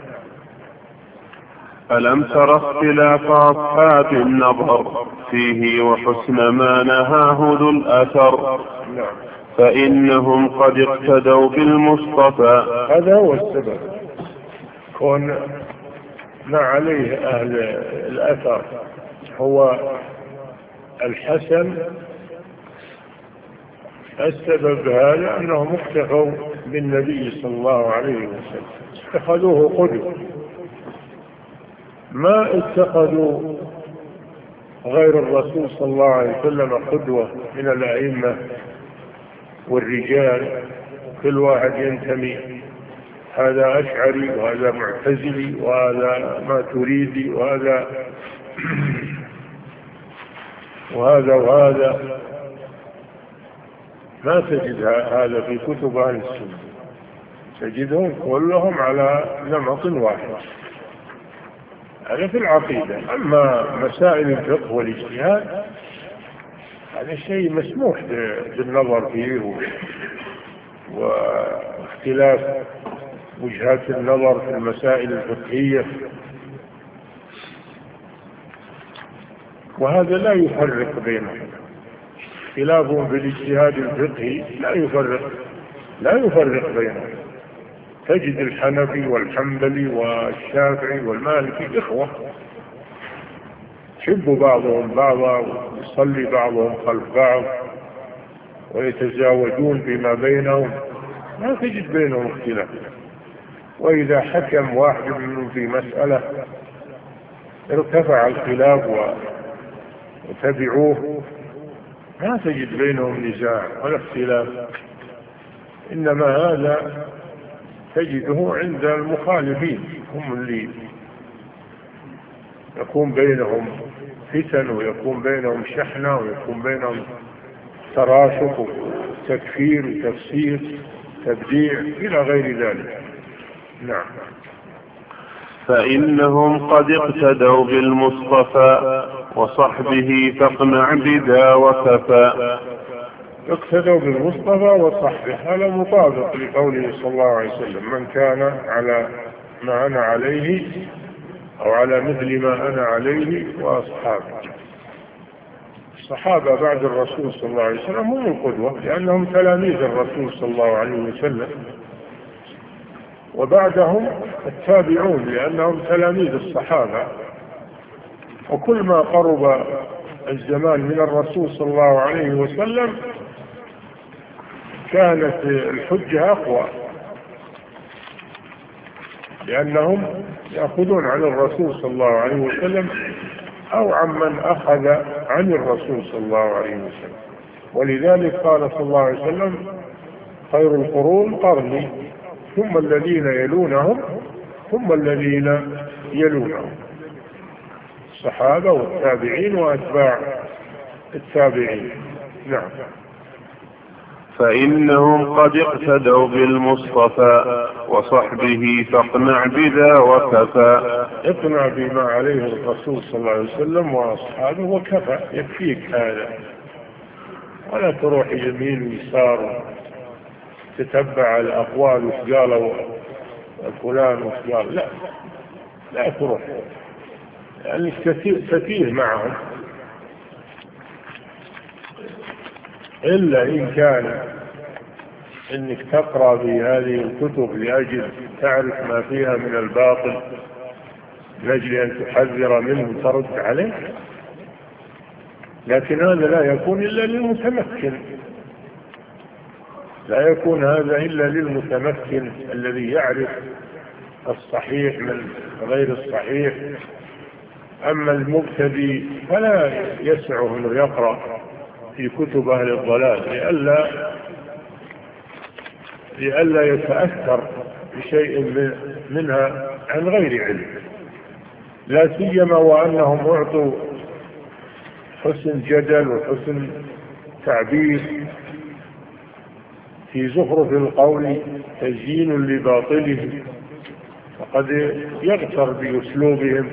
ألم تر اختلاف أصحاب النظر فيه وحسن ما نهاه ذو الأثر. نعم. فإنهم قد اقتدوا بالمصطفى. هذا هو السبب، كون ما عليه أهل الأثر هو الحسن. السبب هذا أنهم اقتفوا بالنبي صلى الله عليه وسلم، اتخذوه قدوة، ما اتخذوا غير الرسول صلى الله عليه وسلم قدوة من الأئمة والرجال. كل واحد ينتمي، هذا أشعري وهذا معتزلي وهذا ماتريدي وهذا وهذا وهذا. ما تجد هذا في كتب أهل السنة، تجدهم كلهم على نمط واحد. هذا في العقيدة. أما مسائل الفقه والاجتهاد هذا شيء مسموح بالنظر فيه واختلاف وجهات النظر في المسائل الفقهية، وهذا لا يفرق بينهم. اختلافهم في الاجتهاد الفقهي لا يفرق لا يفرق بينهم. تجد الحنفي والحنبلي والشافعي والمالكي إخوة، يحب بعضهم بعضا ويصلي بعضهم خلف بعض ويتزاوجون فيما بينهم، ما تجد بينهم اختلاف. وإذا حكم واحد منهم في مسألة ارتفع الخلاف وتبعوه، ما تجد بينهم نزاع ولا اختلاف. إنما هذا تجده عند المخالفين، هم اللي يكون بينهم فتن ويكون بينهم شحنة ويكون بينهم تراشق وتكفير وتفسير تبديع إلى غير ذلك. نعم. فإنهم قد اقتدوا بالمصطفى وصحبه فاقنع بذا وكفى. اقتدوا بالمصطفى وصحبه، هذا مطابق لقوله صلى الله عليه وسلم: من كان على ما أنا عليه أو على مثل ما أنا عليه وأصحابه. الصحابة بعد الرسول صلى الله عليه وسلم هم القدوة، لأنهم تلاميذ الرسول صلى الله عليه وسلم، وبعدهم التابعون لأنهم تلاميذ الصحابة. وكل ما قرب الزمان من الرسول صلى الله عليه وسلم كانت الحجة أقوى، لأنهم يأخذون عن الرسول صلى الله عليه وسلم أو عمن أخذ عن الرسول صلى الله عليه وسلم. ولذلك قال صلى الله عليه وسلم: خير القرون قرني ثم الذين يلونهم ثم الذين يلونهم، الصحابة والتابعين وأتباع التابعين. نعم. فإنهم قد اقتدوا بالمصطفى وصحبه فاقنع بذا وكفى. اقنع بما عليه الرسول صلى الله عليه وسلم وأصحابه وكفى، يكفيك هذا، ولا تروح يمين ويسار تتبع الأقوال وش قالوا فلان وش قال. لا لا تروح، لأنك تتيه معهم. إلا إن كان إنك تقرأ في هذه الكتب لأجل تعرف ما فيها من الباطل، لأجل أن تحذر منه ترد عليه، لكن هذا لا يكون إلا للمتمكن، لا يكون هذا إلا للمتمكن الذي يعرف الصحيح من غير الصحيح. أما المبتدئ فلا يسعه أنه يقرأ في كتب أهل الضلال لئلا لئلا يتأثر بشيء منها عن غير علم، لا سيما وأنهم أعطوا حسن جدل وحسن تعبير في زخرف القول تزيين لباطله، وقد يغتر بأسلوبهم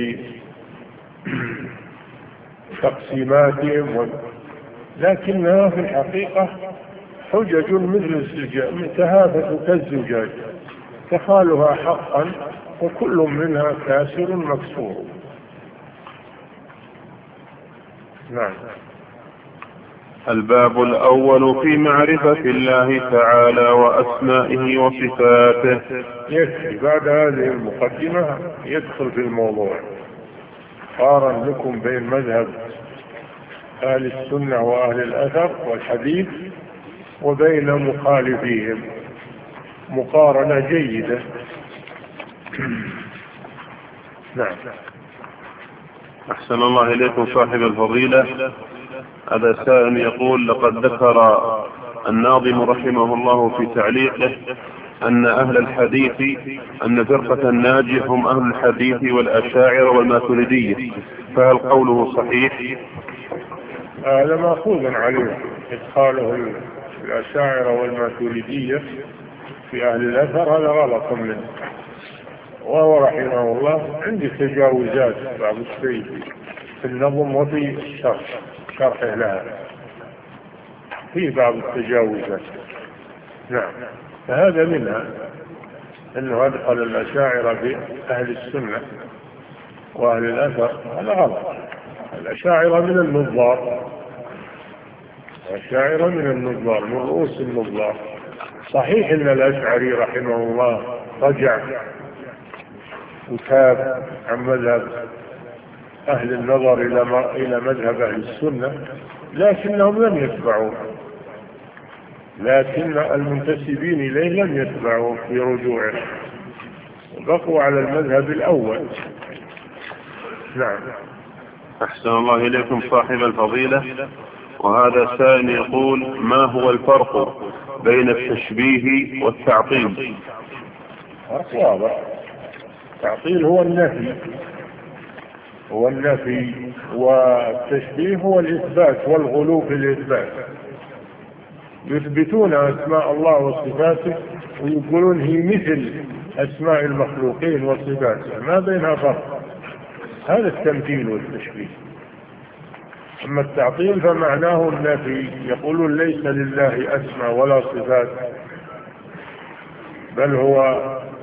وبتقسيماتهم، لكنها في الحقيقة حجج مثل الزجاج تهافت كالزجاج تخالها حقا، وكل منها كاسر مكسور. نعم. الباب الأول في معرفة الله تعالى وأسمائه وصفاته. يكفي بعد هذه المقدمة يدخل في الموضوع، قارن لكم بين مذهب أهل السنة وأهل الأثر والحديث وبين مخالفيهم مقارنة جيدة. نعم. أحسن الله إليكم صاحب الفضيلة. هذا سائل يقول: لقد ذكر الناظم رحمه الله في تعليقه أن أهل الحديث أن فرقة الناجح هم أهل الحديث والأشاعرة والماتريدية، فهل قوله صحيح؟ هذا مأخوذ عليه إدخاله الأشاعرة والماتريدية في أهل الأثر، هذا غلط منه، وهو رحمه الله عندي تجاوزات بعض الشيء في النظم وفي الشرح شرحه لها في بعض التجاوزات. نعم. فهذا منها أنه أدخل الأشاعرة في أهل السنة وأهل الأثر، هذا غلط. الأشاعرة من النظار، الأشاعرة من النظار، من رؤوس النظار. صحيح أن الأشعري رحمه الله رجع وتاب عن مذهب أهل النظر إلى مذهب أهل السنة، لكنهم لم يتبعوه، لكن المنتسبين إليه لم يتبعوه في رجوعه، بقوا على المذهب الأول. نعم. أحسن الله إليكم صاحب الفضيلة. وهذا سائل يقول: ما هو الفرق بين التشبيه والتعطيل؟ فرق واضح. التعطيل هو النفي هو النفي والتشبيه هو الإثبات والغلو في الإثبات. يثبتون أسماء الله وصفاته ويقولون هي مثل أسماء المخلوقين وصفاته، ما بينها فرق. هذا التمثيل والتشبيه. أما التعطيل فمعناه النفي، يقولون ليس لله أسماء ولا صفات، بل هو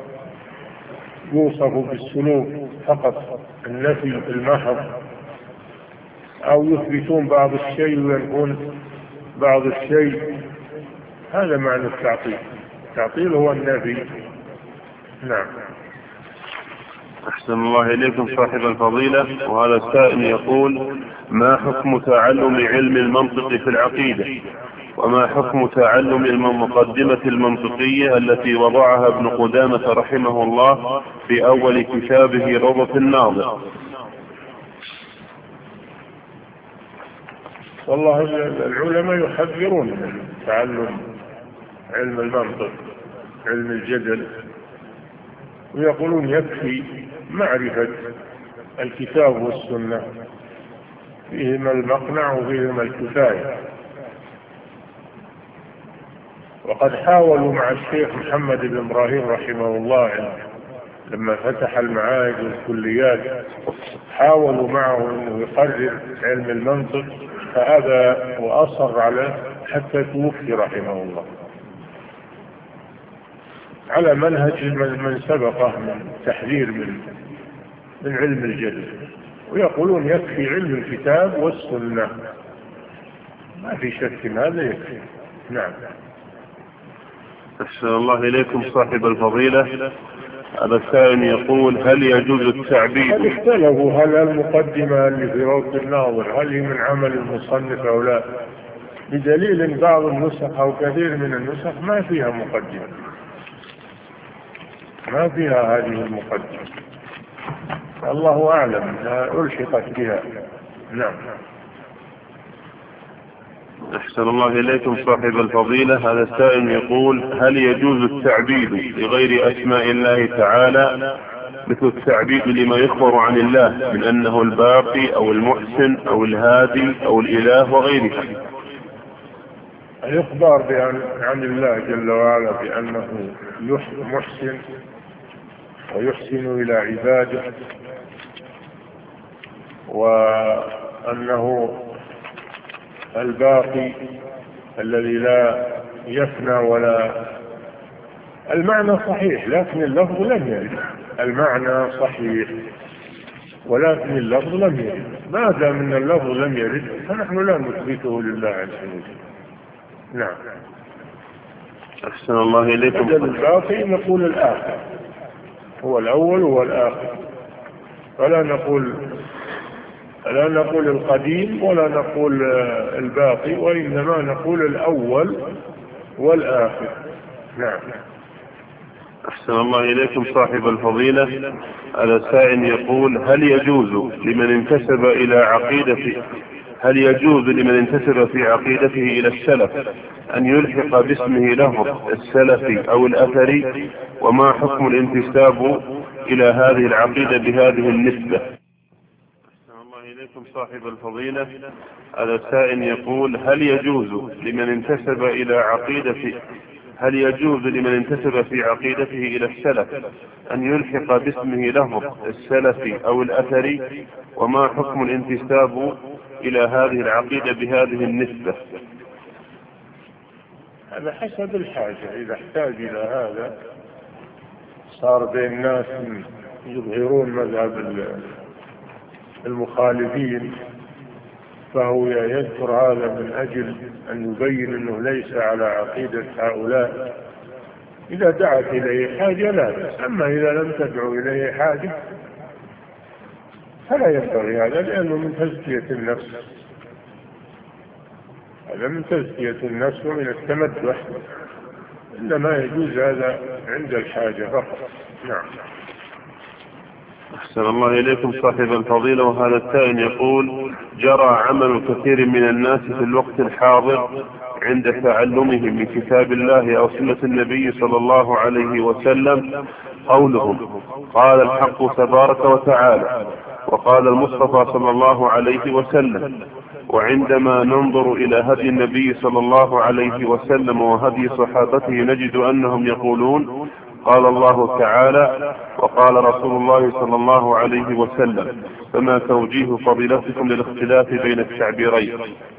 يوصف بالسلوك فقط، النفي المحض، أو يثبتون بعض الشيء وينفون بعض الشيء. هذا معنى التعطيل. التعطيل هو النفي. نعم. أحسن الله إليكم صاحب الفضيلة. وهذا السائل يقول: ما حكم تعلم علم المنطق في العقيدة؟ وما حكم تعلم المقدمة المنطقية التي وضعها ابن قدامة رحمه الله في أول كتابه روضة الناظر؟ والله العلماء يحذرون من تعلم علم المنطق، علم الجدل، ويقولون يكفي معرفة الكتاب والسنة، فيهما المقنع وفيهما الكفاية. وقد حاولوا مع الشيخ محمد بن إبراهيم رحمه الله لما فتح المعاهد والكليات، حاولوا معه أنه يقرر علم المنطق فأبى وأصر عليه حتى توفي رحمه الله، على منهج من سبقه من تحذير من من علم الجدل. ويقولون يكفي علم الكتاب والسنة، ما في شك هذا يكفي. نعم. أحسن الله إليكم صاحب الفضيلة. هذا السائل يقول هل يجوز التعبيد؟ هل اختلفوا هل المقدمة اللي في روض الناظر هل هي من عمل المصنف أو لا، بدليل ان بعض النسخ أو كثير من النسخ ما فيها مقدمة، ما فيها هذه المقدمة، الله أعلم أنها ألحقت بها. نعم. أحسن الله إليكم صاحب الفضيلة. هذا السائل يقول هل يجوز التعبيد لغير أسماء الله تعالى مثل التعبيد لما يخبر عن الله من أنه الباقي أو المحسن أو الهادي أو الإله وغيرها؟ الإخبار بأن عن الله جل وعلا بأنه محسن ويحسن إلى عباده، وأنه الباقي الذي لا يفنى ولا، المعنى صحيح لكن اللفظ لم يرد، المعنى صحيح ولكن اللفظ لم يرد، ما دام ان اللفظ لم يرد فنحن لا نثبته لله عز وجل. نعم. أحسن الله إليكم. بدل الباقي نقول الآخر، هو الأول هو الآخر، فلا نقول لا نقول القديم ولا نقول الباقي، وإنما نقول الأول والآخر. نعم. أحسن الله إليكم صاحب الفضيلة. هذا سائل يقول هل يجوز لمن انتسب إلى عقيدة هل يجوز لمن انتسب في عقيدته إلى السلف أن يلحق باسمه لفظ السلفي أو الأثري، وما حكم الانتساب إلى هذه العقيدة بهذه النسبة؟ إليكم صاحب الفضيلة. هذا السائل يقول هل يجوز لمن انتسب إلى عقيدة هل يجوز لمن انتسب في عقيدته إلى السلف أن يلحق باسمه لفظ السلفي أو الأثري، وما حكم الانتساب إلى هذه العقيدة بهذه النسبة؟ هذا حسب الحاجة، إذا احتاج إلى هذا صار بين الناس يظهرون مذهب المخالفين فهو يذكر هذا من أجل أن يبين أنه ليس على عقيدة هؤلاء، إذا دعت إليه حاجة لا بأس، أما إذا لم تدعو إليه حاجة فلا ينبغي هذا، لأنه من تزكية النفس، هذا من تزكية النفس ومن التمدح، إنما يجوز هذا عند الحاجة فقط. نعم. أحسن الله إليكم صاحب الفضيلة. وهذا السائل يقول جرى عمل كثير من الناس في الوقت الحاضر عند تعلمهم من كتاب الله أو سنة النبي صلى الله عليه وسلم قولهم قال الحق تبارك وتعالى وقال المصطفى صلى الله عليه وسلم، وعندما ننظر إلى هدي النبي صلى الله عليه وسلم وهدي صحابته نجد أنهم يقولون قال الله تعالى وقال رسول الله صلى الله عليه وسلم، فما توجيه فضيلتكم للاختلاف بين التعبيرين؟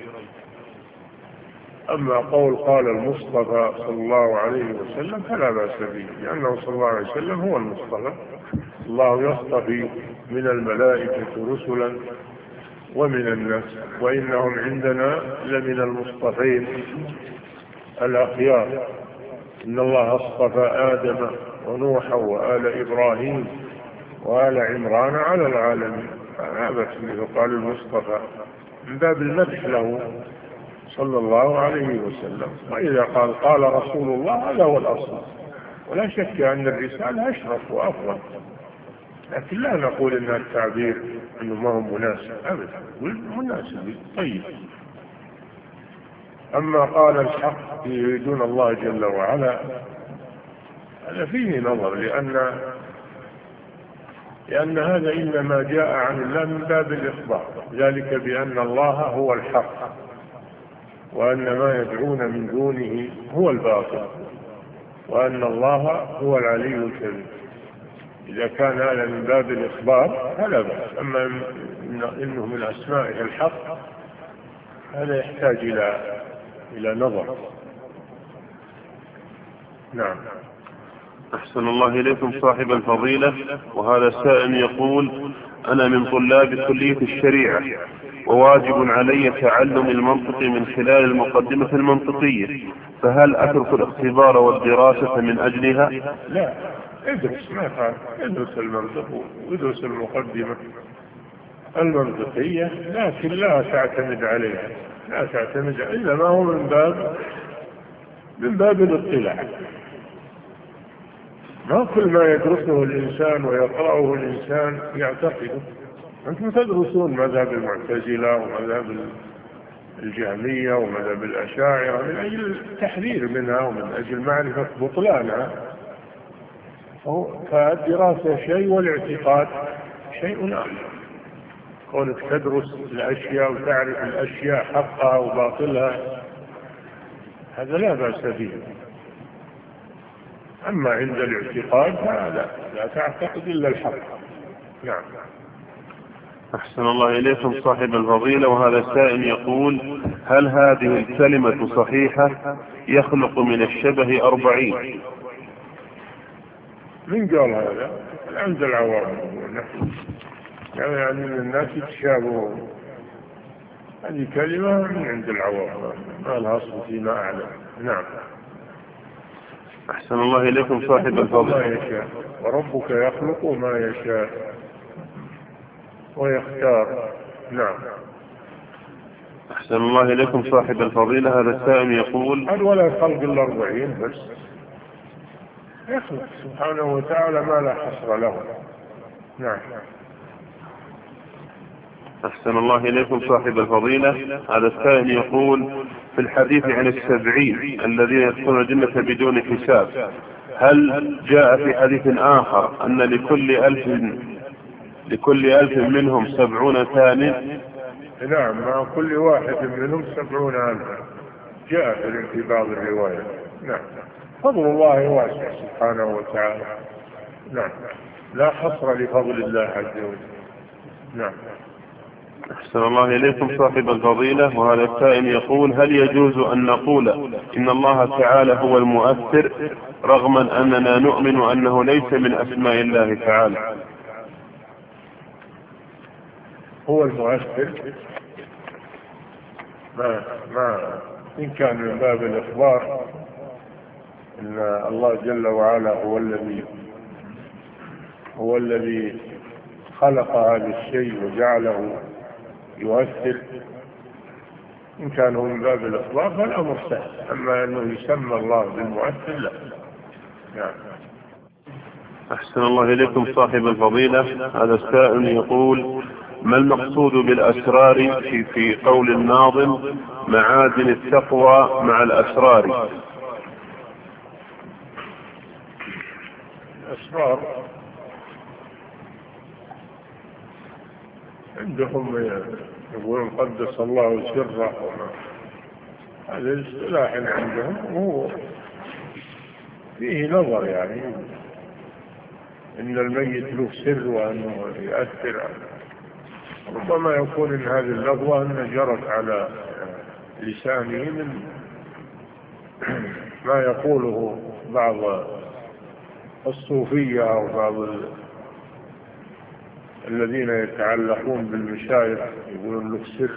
أما قول قال المصطفى صلى الله عليه وسلم فلا بأس به، لأنه صلى الله عليه وسلم هو المصطفى، الله يصطفي من الملائكة رسلا ومن الناس، وإنهم عندنا لمن المصطفين الأخيار، إن الله اصطفى آدم ونوحا وآل إبراهيم وآل عمران على العالمين، فلا بأس به، قال المصطفى من باب المدح له صلى الله عليه وسلم. وإذا قال قال رسول الله هذا هو الأصل، ولا شك أن الرسالة أشرف وأفضل، لكن لا نقول إن التعبير أنه ما هو مناسب أبدا، مناسب طيب. أما قال الحق يريدون الله جل وعلا هذا فيه نظر، لأن لأن هذا إنما جاء عن الله من باب الإخبار، ذلك بأن الله هو الحق وأن ما يدعون من دونه هو الباطل وأن الله هو العلي الكبير. إذا كان هذا من باب الإخبار فلا بأس، أما إنه من أسمائه الحق هذا يحتاج إلى إلى نظر. نعم. أحسن الله إليكم صاحب الفضيلة. وهذا السائل يقول أنا من طلاب كلية الشريعة وواجب علي تعلم المنطق من خلال المقدمة المنطقية، فهل أترك الاختبار والدراسة من أجلها؟ لا، ادرس ما فعل ادرس المنطق وادرس المقدمة المنطقية، لكن لا تعتمد عليها، لا تعتمد إلا ما هو من باب من باب الاطلاع. ما كل ما يدرسه الإنسان ويقرأه الإنسان يعتقده. أنتم تدرسون مذهب المعتزلة ومذهب الجهمية ومذهب الأشاعرة من أجل التحذير منها ومن أجل معرفة بطلانها، فالدراسة شيء والاعتقاد شيء آخر. كونك تدرس الأشياء وتعرف الأشياء حقها وباطلها هذا لا بأس به، أما عند الاعتقاد فلا لا تعتقد إلا الحق. نعم. أحسن الله إليكم صاحب الفضيلة، وهذا السائل يقول: هل هذه الكلمة صحيحة؟ يخلق من الشبه أربعين. من قال هذا؟ عند العوام يعني الناس يتشابهون، هذه كلمة من عند العوام ما لها أصل فيما أعلم. نعم. أحسن الله إليكم صاحب الفضيلة. ما يشاء وربك يخلق ما يشاء ويختار. نعم. أحسن الله إليكم صاحب الفضيلة، هذا السائل يقول: هل ولا خلق الأربعين بس يخلق سبحانه وتعالى ما لا حصر له. نعم. أحسن الله إليكم صاحب الفضيلة، هذا السائل يقول: في الحديث عن السبعين الذين يدخلون الجنة بدون حساب، هل جاء في حديث آخر أن لكل ألف لكل ألف منهم سبعون ثاني؟ نعم، مع كل واحد منهم سبعون ألفا، جاء في بعض الروايات. نعم. فضل الله واسع سبحانه وتعالى. نعم، لا حصر لفضل الله عز وجل. نعم. أحسن الله إليكم صاحب الفضيلة، وهذا السائل يقول: هل يجوز أن نقول إن الله تعالى هو المؤثر رغم أننا نؤمن أنه ليس من أسماء الله تعالى؟ هو المؤثر ما ما إن كان من باب الإخبار إن الله جل وعلا هو الذي هو الذي خلق هذا الشيء وجعله يؤثر، إن كان هو من باب الإخبار فالأمر سهل، أما أنه يسمى الله بالمؤثر لا. يعني. أحسن الله إليكم صاحب الفضيلة، هذا السائل يقول: ما المقصود بالأسرار في, في قول الناظم معادن التقوى مع الأسرار؟ الأسرار عندهم يقولون قدس الله سره، هذا الاصطلاح عندهم هو فيه نظر، يعني إن الميت له سر وأنه يؤثر. ربما يكون إن هذه اللفظة أن جرت على لسانه من ما يقوله بعض الصوفية أو بعض الذين يتعلقون بالمشايخ، يقولون له سر،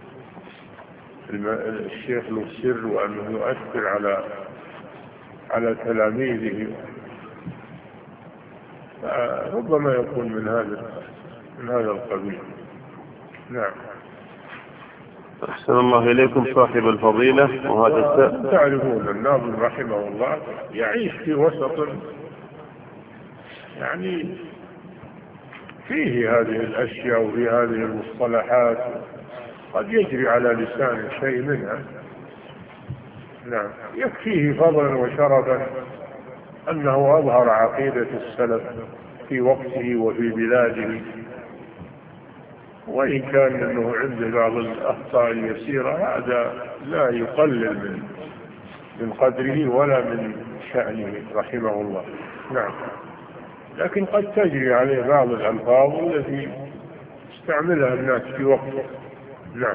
الشيخ له سر وأنه يؤثر على على تلاميذه، ربما يكون من هذا من هذا القبيل. نعم. أحسن الله إليكم صاحب الفضيلة، وهذا تعرفون الناظم رحمه الله يعيش في وسط يعني فيه هذه الأشياء وفي هذه المصطلحات، قد يجري على لسان شيء منها. نعم. يكفيه فضلا وشرفا أنه أظهر عقيدة السلف في وقته وفي بلاده، وإن كان أنه عنده بعض الأخطاء اليسيرة هذا لا يقلل من من قدره ولا من شأنه رحمه الله. نعم. لكن قد تجري عليه بعض الألفاظ التي استعملها الناس في وقته. نعم.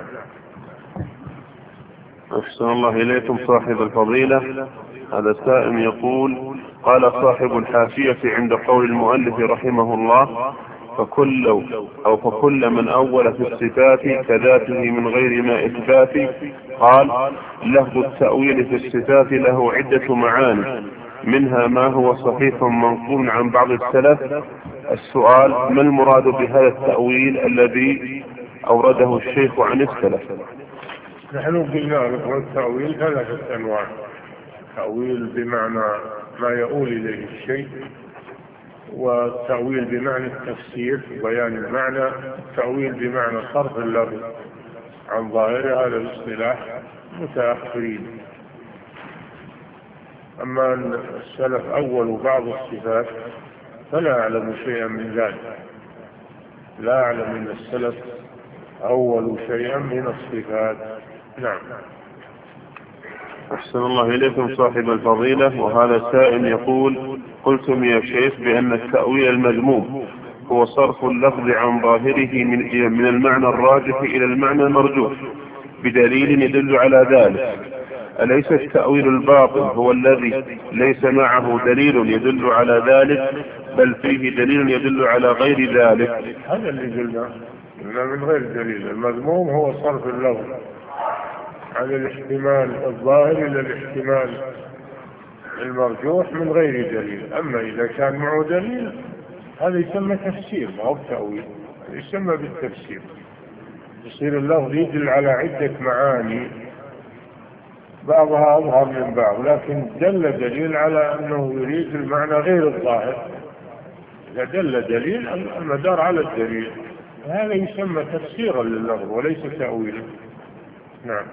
أحسن الله إليكم صاحب الفضيلة، هذا السائل يقول: قال صاحب الحاشية عند قول المؤلف رحمه الله: فكل أو فكل من أول في الصفات كذاته من غير ما إثبات. قال: لفظ التأويل في الصفات له عدة معاني، منها ما هو صحيح منقول عن بعض السلف. السؤال: ما المراد بهذا التأويل الذي أورده الشيخ عن السلف؟ نحن قلنا لكم التأويل ثلاثة أنواع: تأويل بمعنى ما يؤول إليه الشيء، والتأويل بمعنى التفسير بيان المعنى، التأويل بمعنى صرف اللفظ عن ظاهره. هذا الاصطلاح متأخرين. أما السلف أول بعض الصفات فلا أعلم شيئا من ذلك، لا أعلم من السلف أول شيئا من الصفات. نعم. أحسن الله إليكم صاحب الفضيلة. وهذا سائل يقول: قلتم يا شيخ بأن التأويل المذموم هو صرف اللفظ عن ظاهره من من المعنى الراجح إلى المعنى المرجوح بدليل يدل على ذلك. أليس التأويل الباطل هو الذي ليس معه دليل يدل على ذلك، بل فيه دليل يدل على غير ذلك؟ هذا اللي قلنا من غير دليل. المذموم هو صرف اللفظ عن الاحتمال الظاهر إلى الاحتمال المرجوح من غير دليل. أما إذا كان معه دليل هذا يسمى تفسير، ما هو تأويل، يسمى بالتفسير. يصير اللفظ يدل على عدة معاني بعضها أظهر من بعض، لكن دل دليل على أنه يريد المعنى غير الظاهر. إذا دل دليل المدار على الدليل، هذا يسمى تفسيرا لللفظ وليس تأويلا. نعم.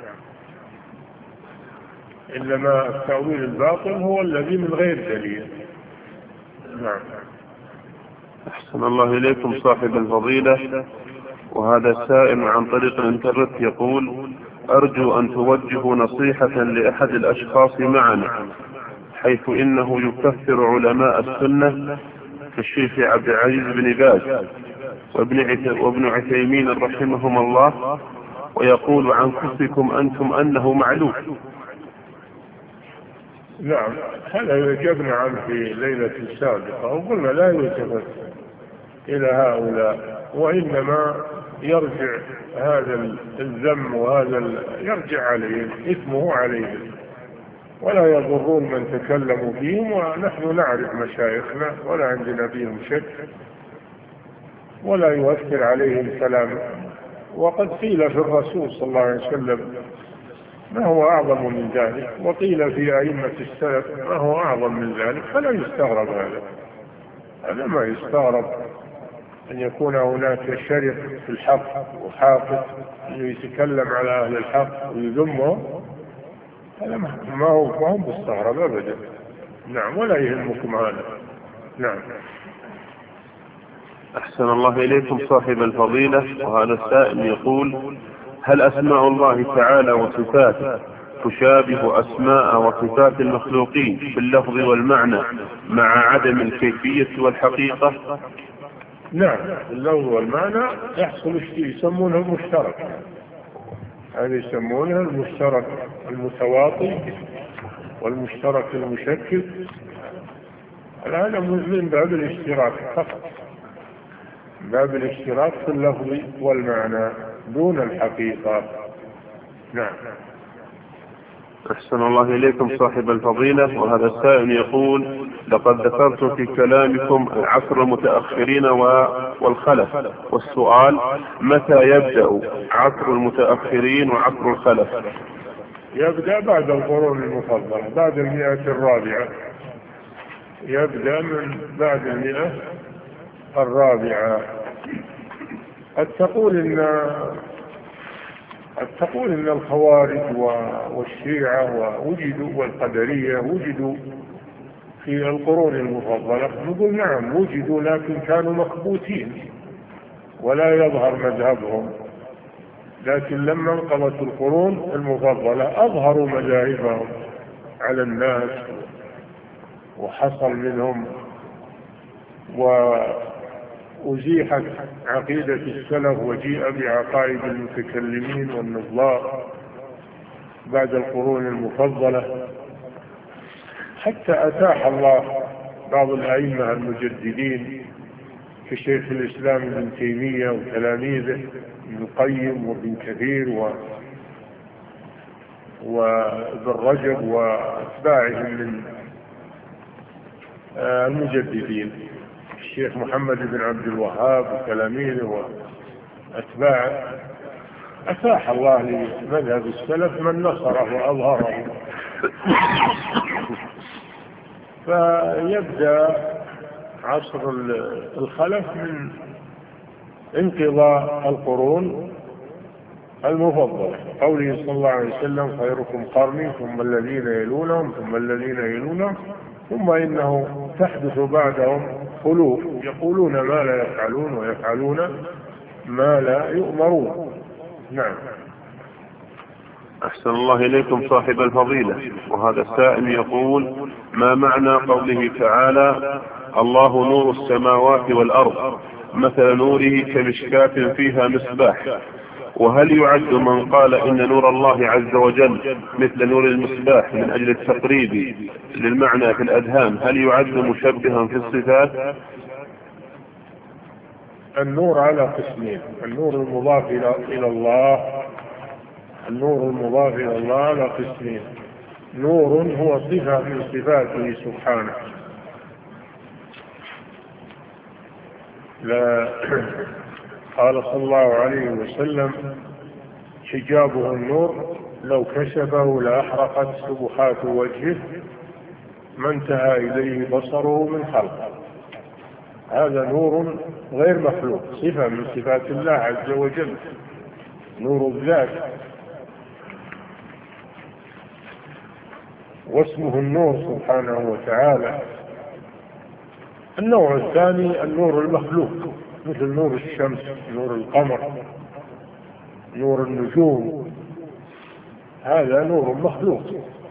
إنما التأويل الباطل هو الذي من غير دليل. نعم. أحسن الله إليكم صاحب الفضيلة. وهذا سائل عن طريق الانترنت يقول: أرجو أن توجهوا نصيحة لأحد الأشخاص معنا، حيث إنه يكفر علماء السنة كالشيخ عبد العزيز بن باز وابن عثيمين رحمهم الله، ويقول عن كفركم أنتم أنه معلوم. نعم، هذا يجبنا عنه في ليلة سابقة وقلنا لا يلتفت إلى هؤلاء، وإنما يرجع هذا الذم وهذا يرجع عليهم، إثمه عليهم، ولا يضرون من تكلموا فيهم. ونحن نعرف مشايخنا ولا عندنا فيهم شك، ولا يؤثر عليهم كلام. وقد قيل في الرسول صلى الله عليه وسلم ما هو أعظم من ذلك، وقيل في أئمة السلف ما هو أعظم من ذلك، فلا يستغرب هذا. هذا ما يستغرب أن يكون هناك شرف في الحق وحافظ يتكلم على أهل الحق ويذمهم، هذا ما هو ما هو مستغرب أبدا. نعم، ولا يهمكم هذا. نعم. أحسن الله إليكم صاحب الفضيلة. وهذا السائل يقول: هل أسماء الله تعالى وصفاته تشابه أسماء وصفات المخلوقين في اللفظ والمعنى مع عدم الكيفية والحقيقة؟ نعم، اللفظ والمعنى يحصل الشيء يسمونه المشترك، هذا يسمونه المشترك المتواطي والمشترك المشكل. هذا من باب الاشتراك فقط، باب الاشتراك في اللفظ والمعنى دون الحقيقة. نعم. أحسن الله إليكم صاحب الفضيلة. وهذا السائل يقول: لقد ذكرت في كلامكم عصر المتأخرين والخلف، والسؤال: متى يبدأ عصر المتأخرين وعصر الخلف؟ يبدأ بعد القرون المفضلة، بعد المئة الرابعة، يبدأ من بعد المئة الرابعة. قد تقول إن قد تقول إن الخوارج والشيعة ووجدوا والقدرية وجدوا في القرون المفضلة. نقول نعم وجدوا، لكن كانوا مكبوتين ولا يظهر مذهبهم. لكن لما انقضت القرون المفضلة أظهروا مذاهبهم على الناس، وحصل منهم وأزيحت عقيدة السلف وجيء بعقائد المتكلمين والنظار بعد القرون المفضلة، حتى أتاح الله بعض الأئمة المجددين كشيخ الإسلام ابن تيمية وتلاميذه ابن القيم وابن كثير و وابن رجب وأتباعهم من المجددين، الشيخ محمد بن عبد الوهاب وتلاميذه وأتباعه. أتاح الله لمذهب السلف من نصره وأظهره. فيبدأ عصر الخلف من انقضاء القرون المفضلة، قوله صلى الله عليه وسلم: خيركم قرني ثم الذين يلونهم ثم الذين يلونهم ثم إنه تحدث بعدهم خلوف يقولون ما لا يفعلون ويفعلون ما لا يؤمرون. نعم. أحسن الله إليكم صاحب الفضيلة. وهذا السائل يقول: ما معنى قوله تعالى: الله نور السماوات والأرض، مثل نوره كمشكاة فيها مصباح؟ وهل يعد من قال إن نور الله عز وجل مثل نور المصباح من أجل التقريب للمعنى في الأذهان، هل يعد مشبها في الصفات؟ النور على قسمين: النور المضاف إلى الله النور المضاف إلى الله على قسمين. نور هو صفة من صفاته سبحانه، لا قال صلى الله عليه وسلم: حجابه النور لو كشفه لأحرقت سبحات وجهه ما انتهى إليه بصره من خلقه. هذا نور غير مخلوق، صفة من صفات الله عز وجل، نور الذات. واسمه النور سبحانه وتعالى. النوع الثاني النور المخلوق، مثل نور الشمس، نور القمر، نور النجوم، هذا نور مخلوق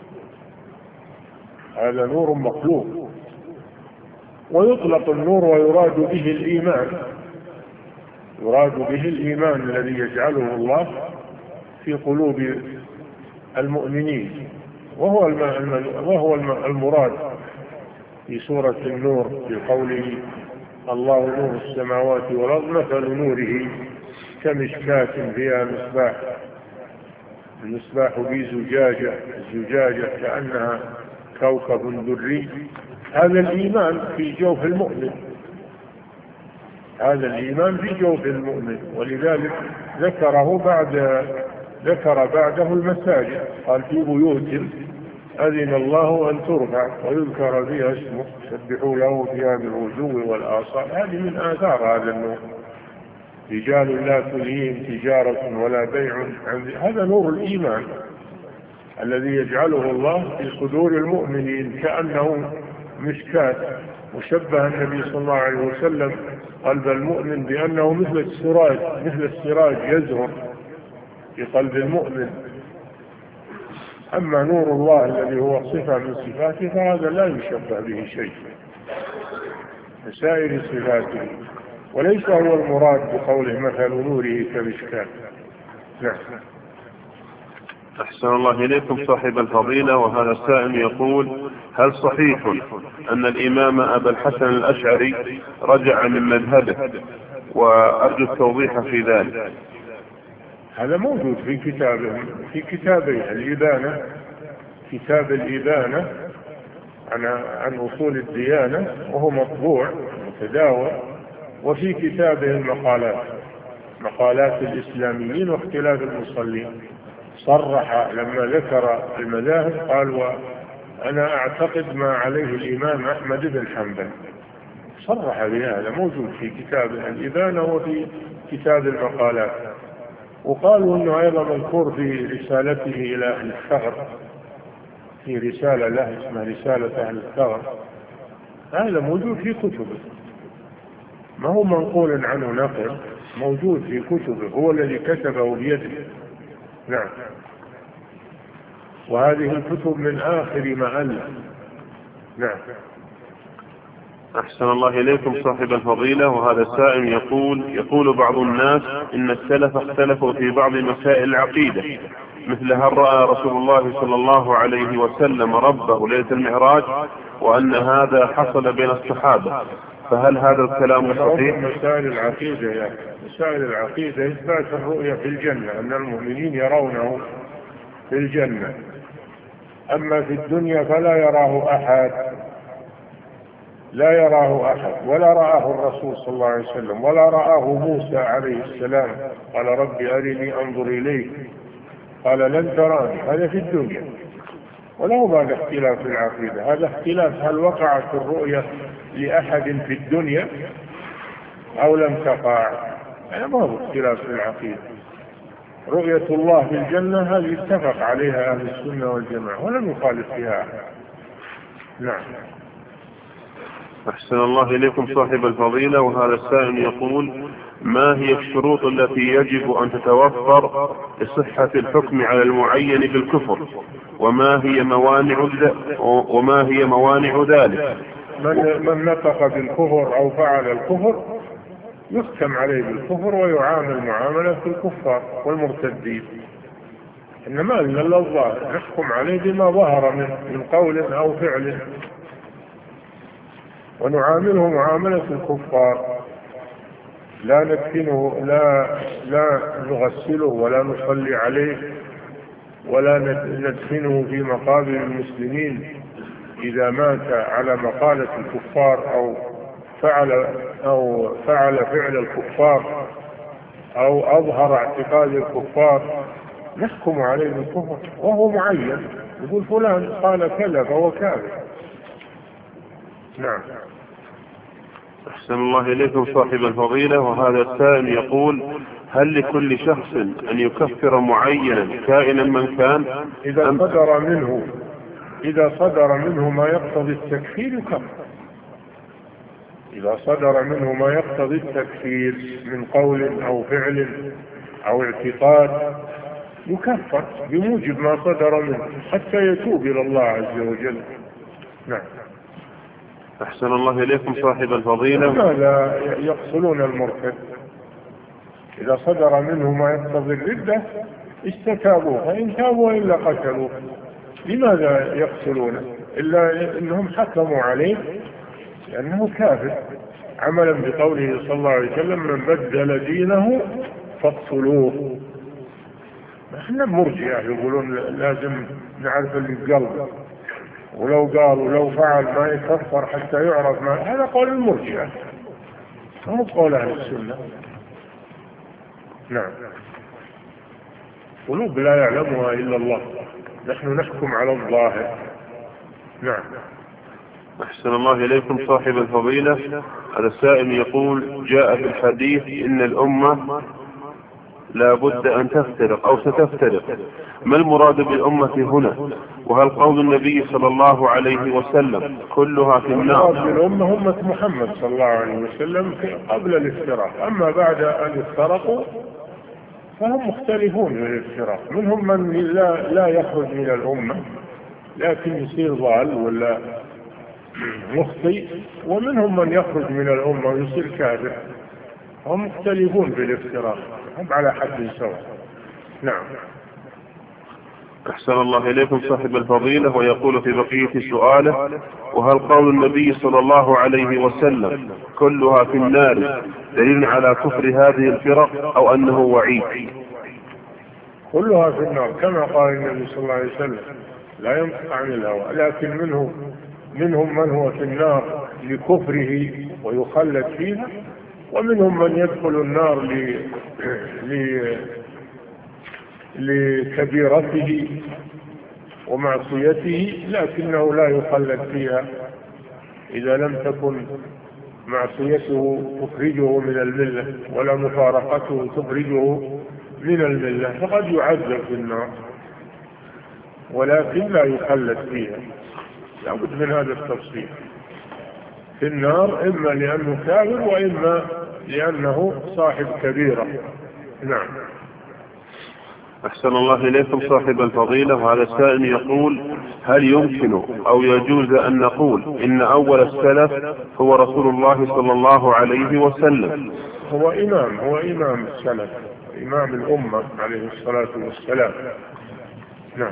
هذا نور مخلوق ويطلق النور ويراد به الإيمان يراد به الإيمان الذي يجعله الله في قلوب المؤمنين، وهو وهو المراد في سورة النور في قوله: الله نور السماوات والأرض مثل نوره كمشكاة فيها مصباح. المصباح في زجاجة، الزجاجة كأنها كوكب دري. هذا الإيمان في جوف المؤمن هذا الإيمان في جوف المؤمن ولذلك ذكره بعد ذكر بعده المساجد، قال: في بيوت أذن الله أن ترفع ويذكر فيها اسمه سبحوا له فيها بالغدو والآصال. هذه من آثار هذا النور: رجال لا تلهيهم تجارة ولا بيع عن. هذا نور الإيمان الذي يجعله الله في صدور المؤمنين كأنه مشكاة. وشبه النبي صلى الله عليه وسلم قلب المؤمن بأنه مثل السراج مثل السراج يزهر في قلب المؤمن. أما نور الله الذي هو صفة من صفاته فهذا لا يشبه به شيء سائر صفاته، وليس هو المراد بقوله مثل نوره كمشكاة. نعم. أحسن الله إليكم صاحب الفضيلة. وهذا السائل يقول: هل صحيح أن الإمام أبا الحسن الأشعري رجع من مذهبه؟ وأرجو التوضيح في ذلك. هذا موجود في كتابه في كتابه الإبانة، كتاب الإبانة عن عن أصول الديانة، وهو مطبوع متداول، وفي كتابه المقالات مقالات الإسلاميين واختلاف المصلين. صرح لما ذكر المذاهب قال: وأنا أعتقد ما عليه الإمام أحمد بن حنبل. صرح بهذا، موجود في كتاب الإبانة وفي كتاب المقالات. وقالوا أنه أيضا مذكور في رسالته إلى أهل الثغر، في رسالة له اسمها رسالة أهل الثغر. هذا موجود في كتبه، ما هو منقول عنه نقل، موجود في كتبه، هو الذي كتبه بيده. نعم. وهذه الكتب من آخر ما ألف. نعم. أحسن الله إليكم صاحب الفضيلة. وهذا السائل يقول: يقول بعض الناس إن السلف اختلفوا في بعض مسائل العقيدة، مثل هل رأى رسول الله صلى الله عليه وسلم ربه ليلة المعراج، وأن هذا حصل بين الصحابة، فهل هذا الكلام صحيح؟ مسائل العقيدة يعني مسائل العقيدة إثبات الرؤية في الجنة، أن المؤمنين يرونه في الجنة، أما في الدنيا فلا يراه أحد، لا يراه أحد، ولا رآه الرسول صلى الله عليه وسلم، ولا رآه موسى عليه السلام، قال ربي أرني أنظر إليك، قال لن تراني، هذا في الدنيا. وله هذا اختلاف في العقيدة، هذا اختلاف هل وقعت الرؤية لأحد في الدنيا أو لم تقع، هذا ما هو اختلاف في العقيدة. رؤية الله في الجنة هذه اتفق عليها أهل السنة والجماعة ولم يخالف فيها أحد. نعم. أحسن الله إليكم صاحب الفضيلة، وهذا السائل يقول: ما هي الشروط التي يجب أن تتوفر لصحة الحكم على المعين بالكفر، وما هي موانع وما هي موانع ذلك؟ من, من نطق بالكفر أو فعل الكفر يختم عليه بالكفر ويعامل معاملة الكفار والمرتدين، إنما إن الله نحكم عليه بما ظهر من, من قول أو فعل، ونعامله معاملة الكفار، لا ندفنه، لا لا نغسله ولا نصلي عليه ولا ندفنه في مقابر المسلمين إذا مات على مقالة الكفار أو فعل أو فعل فعل الكفار أو أظهر اعتقاد الكفار، نحكم عليه بالكفر وهو معين، يقول فلان قال كذا فهو كافر. نعم. أحسن الله إليكم صاحب الفضيلة، وهذا السائل يقول: هل لكل شخص أن يكفر معينا كائنا من كان؟ إذا صدر منه إذا صدر منه ما يقتضي التكفير يكفر، إذا صدر منه ما يقتضي التكفير من قول أو فعل أو اعتقاد يكفر بموجب ما صدر منه حتى يتوب إلى الله عز وجل. نعم. أحسن الله إليكم صاحب الفضيلة. لماذا يقتلون المرتد؟ إذا صدر منه ما يقتضي الردة استتابوه، فإن تابوا إلا قتلوه. لماذا يقتلونه؟ إلا إنهم حكموا عليه لأنه كافر، عملا بقوله صلى الله عليه وسلم: من بدل دينه فاقتلوه. احنا مرجئة يقولون لازم نعرف اللي بقلبه، ولو قال ولو فعل ما يكفر حتى يعرف ما، هذا قول المرجئة، مو قول أهل السنة. نعم. قلوب لا يعلمها إلا الله، نحن نحكم على الظاهر. نعم. أحسن الله إليكم صاحب الفضيلة، هذا السائل يقول: جاء في الحديث إن الأمة لا بد أن تفترق أو ستفترق، ما المراد بالأمة هنا؟ وهل قول النبي صلى الله عليه وسلم كلها في النار؟ المراد بالأمة أمة محمد صلى الله عليه وسلم قبل الافتراق، أما بعد أن افترقوا فهم مختلفون من الافتراق، منهم من لا, لا يخرج من الأمة لكن يصير ضال ولا مخطئ، ومنهم من يخرج من الأمة ويصير كافر، هم مختلفون في الافتراق، هم على حد سواء. نعم. أحسن الله إليكم صاحب الفضيلة، ويقول في بقية سؤاله: وهل قول النبي صلى الله عليه وسلم كلها في النار دليل على كفر هذه الفرق أو أنه وعيد؟ كلها في النار كما قال النبي صلى الله عليه وسلم، لا ينطق عن الهوى، لكن منه منهم من هو في النار لكفره ويخلد فيها، ومنهم من يدخل النار ل... ل... لكبيرته ومعصيته لكنه لا يخلد فيها إذا لم تكن معصيته تخرجه من الملة ولا مفارقته تخرجه من الملة، فقد يعذب في النار ولكن لا يخلد فيها. لابد من هذا التفصيل، في النار إما لأنه كافر وإما لأنه صاحب كبيرة. نعم. أحسن الله إليكم صاحب الفضيلة، وهذا السائل يقول: هل يمكن أو يجوز أن نقول إن أول السلف هو رسول الله صلى الله عليه وسلم؟ هو إمام هو إمام السلف، إمام الأمة عليه الصلاة والسلام. نعم.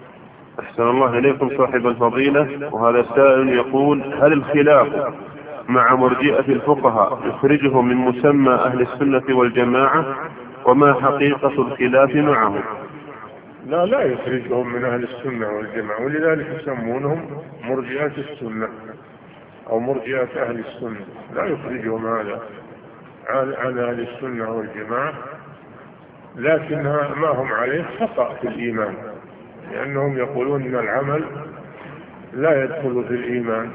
أحسن الله إليكم صاحب الفضيلة، وهذا السائل يقول: هل الخلاف مع مرجئة الفقهاء يخرجه من مسمى أهل السنة والجماعة؟ وما حقيقة الخلاف معه؟ لا لا يخرجهم من أهل السنة والجماعة، ولذلك يسمونهم مرجئة السنة أو مرجئة أهل السنة. لا يخرجهم هذا عن أهل السنة والجماعة، لكن ما هم عليه خطأ في الإيمان، لأنهم يقولون أن العمل لا يدخل في الإيمان.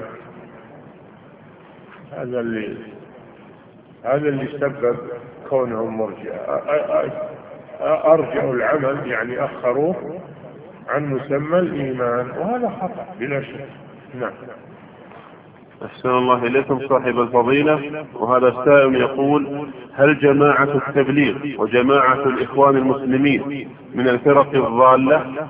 هذا اللي هذا اللي سبب كونهم مرجئة، أرجعوا العمل يعني أخروه عن مسمى الإيمان، وهذا خطأ بلا شك. نعم. أحسن الله إليكم صاحب الفضيلة. وهذا السائل يقول: هل جماعة التبليغ وجماعة الإخوان المسلمين من الفرق الضالة؟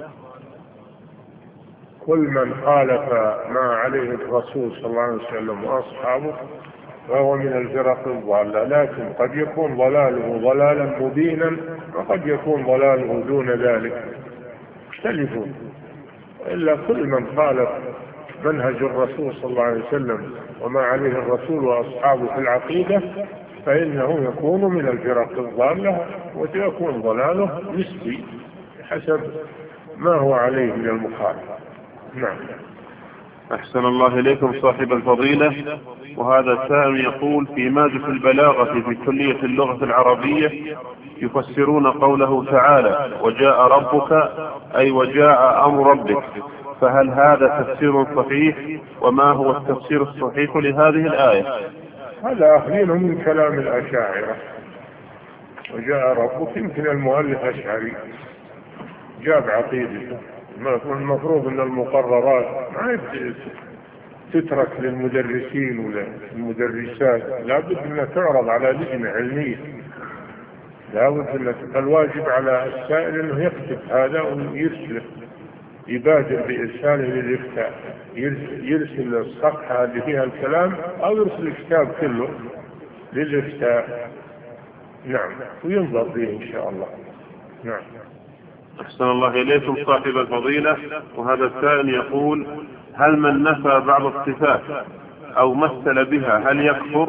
كل من خالف ما عليه الرسول صلى الله عليه وسلم وأصحابه فهو من الفرق الضالة، لكن قد يكون ضلاله ضلالا مبينا، وقد يكون ضلاله دون ذلك، يختلفون. إلا كل من خالف منهج الرسول صلى الله عليه وسلم وما عليه الرسول وأصحابه في العقيدة فإنه يكون من الفرق الضالة، وسيكون ضلاله نسبي حسب ما هو عليه من المخالفة. نعم. أحسن الله إليكم صاحب الفضيلة. وهذا السائل يقول: في مادة البلاغة في كلية اللغة العربية يفسرون قوله تعالى: وجاء ربك، أي وجاء أمر ربك، فهل هذا تفسير صحيح؟ وما هو التفسير الصحيح لهذه الآية؟ هذا أخذينه من كلام الأشاعرة. وجاء ربك، يمكن المؤلف أشعري جاب عقيدته. المفروض أن المقررات ما تترك للمدرسين ولا المدرسات، لابد أنها تعرض على لجنة علمية، لابد أن الواجب على السائل أنه يكتب هذا ويرسله، يبادر بإرساله للإفتاء، يرسل الصفحة اللي فيها الكلام أو يرسل الكتاب كله للإفتاء. نعم، وينظر فيه إن شاء الله. نعم. أحسن الله إليكم صاحب الفضيلة. وهذا السائل يقول: هل من نفى بعض الصفات أو مثل بها هل يكفر؟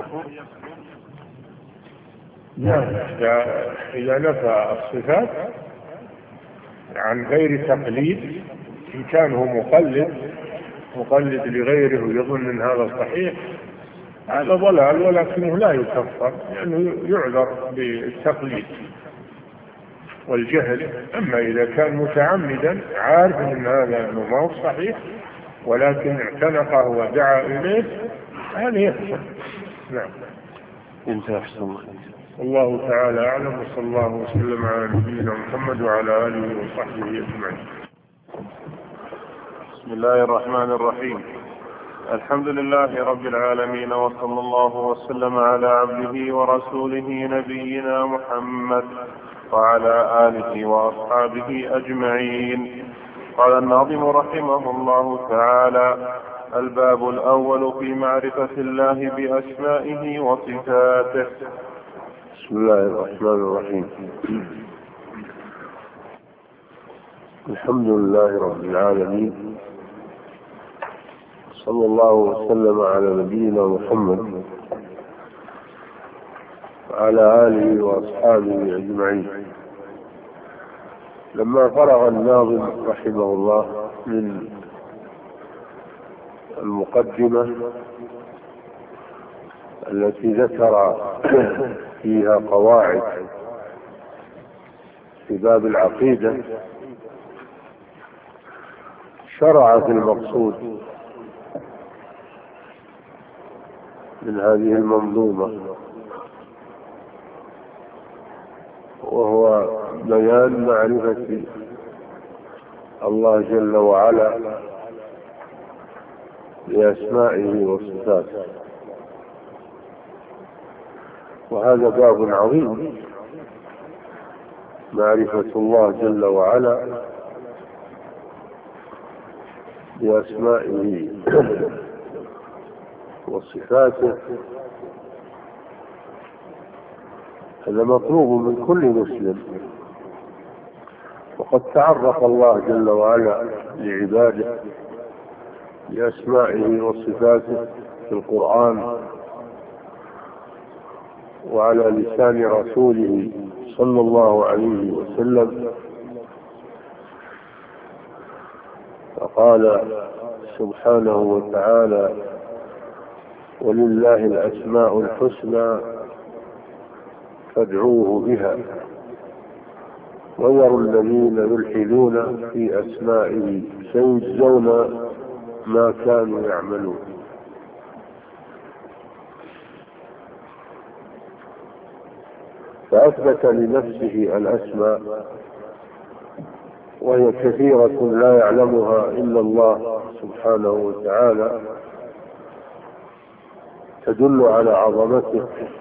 نعم، إذا نفى الصفات عن غير تقليد، إن كان هو مقلد مقلد لغيره ويظن أن هذا صحيح، هذا ضلال، ولكنه لا يكفر لأنه يعذر بالتقليد والجهل. أما إذا كان متعمدا عارف أن هذا ما هو صحيح ولكن اعتنقه ودعا إليه، هذا يكفر. نعم. انتهى. أحسن الله. الله تعالى أعلم، وصلى الله وسلم على نبينا محمد وعلى آله وصحبه أجمعين. بسم الله الرحمن الرحيم. الحمد لله رب العالمين، وصلى الله وسلم على عبده ورسوله نبينا محمد وعلى آله وأصحابه أجمعين. قال الناظم رحمه الله تعالى: الباب الأول في معرفة الله بأسمائه وصفاته. بسم الله الرحمن الرحيم. الحمد لله رب العالمين، صلى الله وسلم على نبينا محمد وعلى آله وأصحابه أجمعين. لما فرغ الناظم رحمه الله من المقدمة التي ذكر فيها قواعد في باب العقيدة، شرع في المقصود من هذه المنظومة، وهو بيان معرفة الله جل وعلا بأسمائه وصفاته. وهذا باب عظيم، معرفة الله جل وعلا بأسمائه وصفاته. هذا مطلوب من كل مسلم، وقد تعرف الله جل وعلا لعباده بأسمائه وصفاته في القرآن وعلى لسان رسوله صلى الله عليه وسلم، فقال سبحانه وتعالى: ولله الأسماء الحسنى فادعوه بها وذروا الذين يلحدون في أسمائه سيجزون ما كانوا يعملون. فأثبت لنفسه الأسماء وهي كثيرة لا يعلمها إلا الله سبحانه وتعالى، تدل على عظمته،